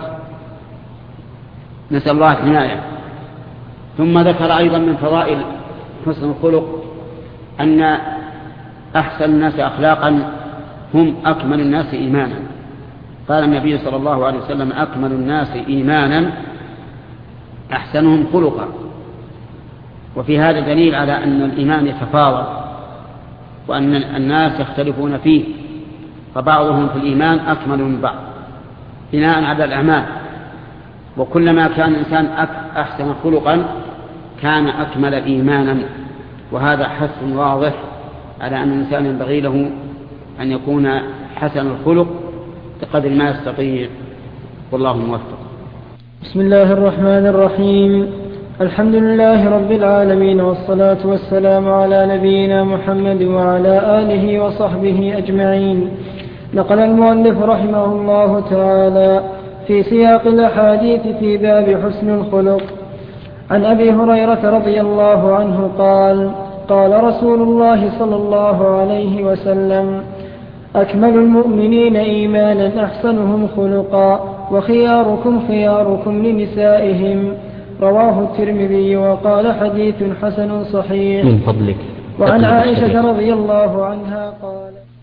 نسأل الله الحماية. ثم ذكر أيضا من فضائل حسن الخلق أن أحسن الناس أخلاقا هم أكمل الناس إيمانا. قال النبي صلى الله عليه وسلم: أكمل الناس إيمانا أحسنهم خلقا. وفي هذا دليل على أن الإيمان يتفاضل، وأن الناس يختلفون فيه، فبعضهم في الإيمان أكمل من بعض بناء على الأعمال، وكلما كان الإنسان أحسن خلقا كان أكمل إيمانا. وهذا حث واضح على أن الإنسان ينبغي له أن يكون حسن الخلق بقدر ما يستطيع، والله موفق. بسم الله الرحمن الرحيم. الحمد لله رب العالمين، والصلاة والسلام على نبينا محمد وعلى آله وصحبه أجمعين. نقل المؤلف رحمه الله تعالى في سياق الأحاديث في باب حسن الخلق عن أبي هريرة رضي الله عنه قال: قال رسول الله صلى الله عليه وسلم: أكمل المؤمنين إيمانا أحسنهم خلقا، وخياركم خياركم لنسائهم. رواه الترمذي وقال: حديث حسن صحيح. من فضلك. وعن عائشة رضي الله عنها قال: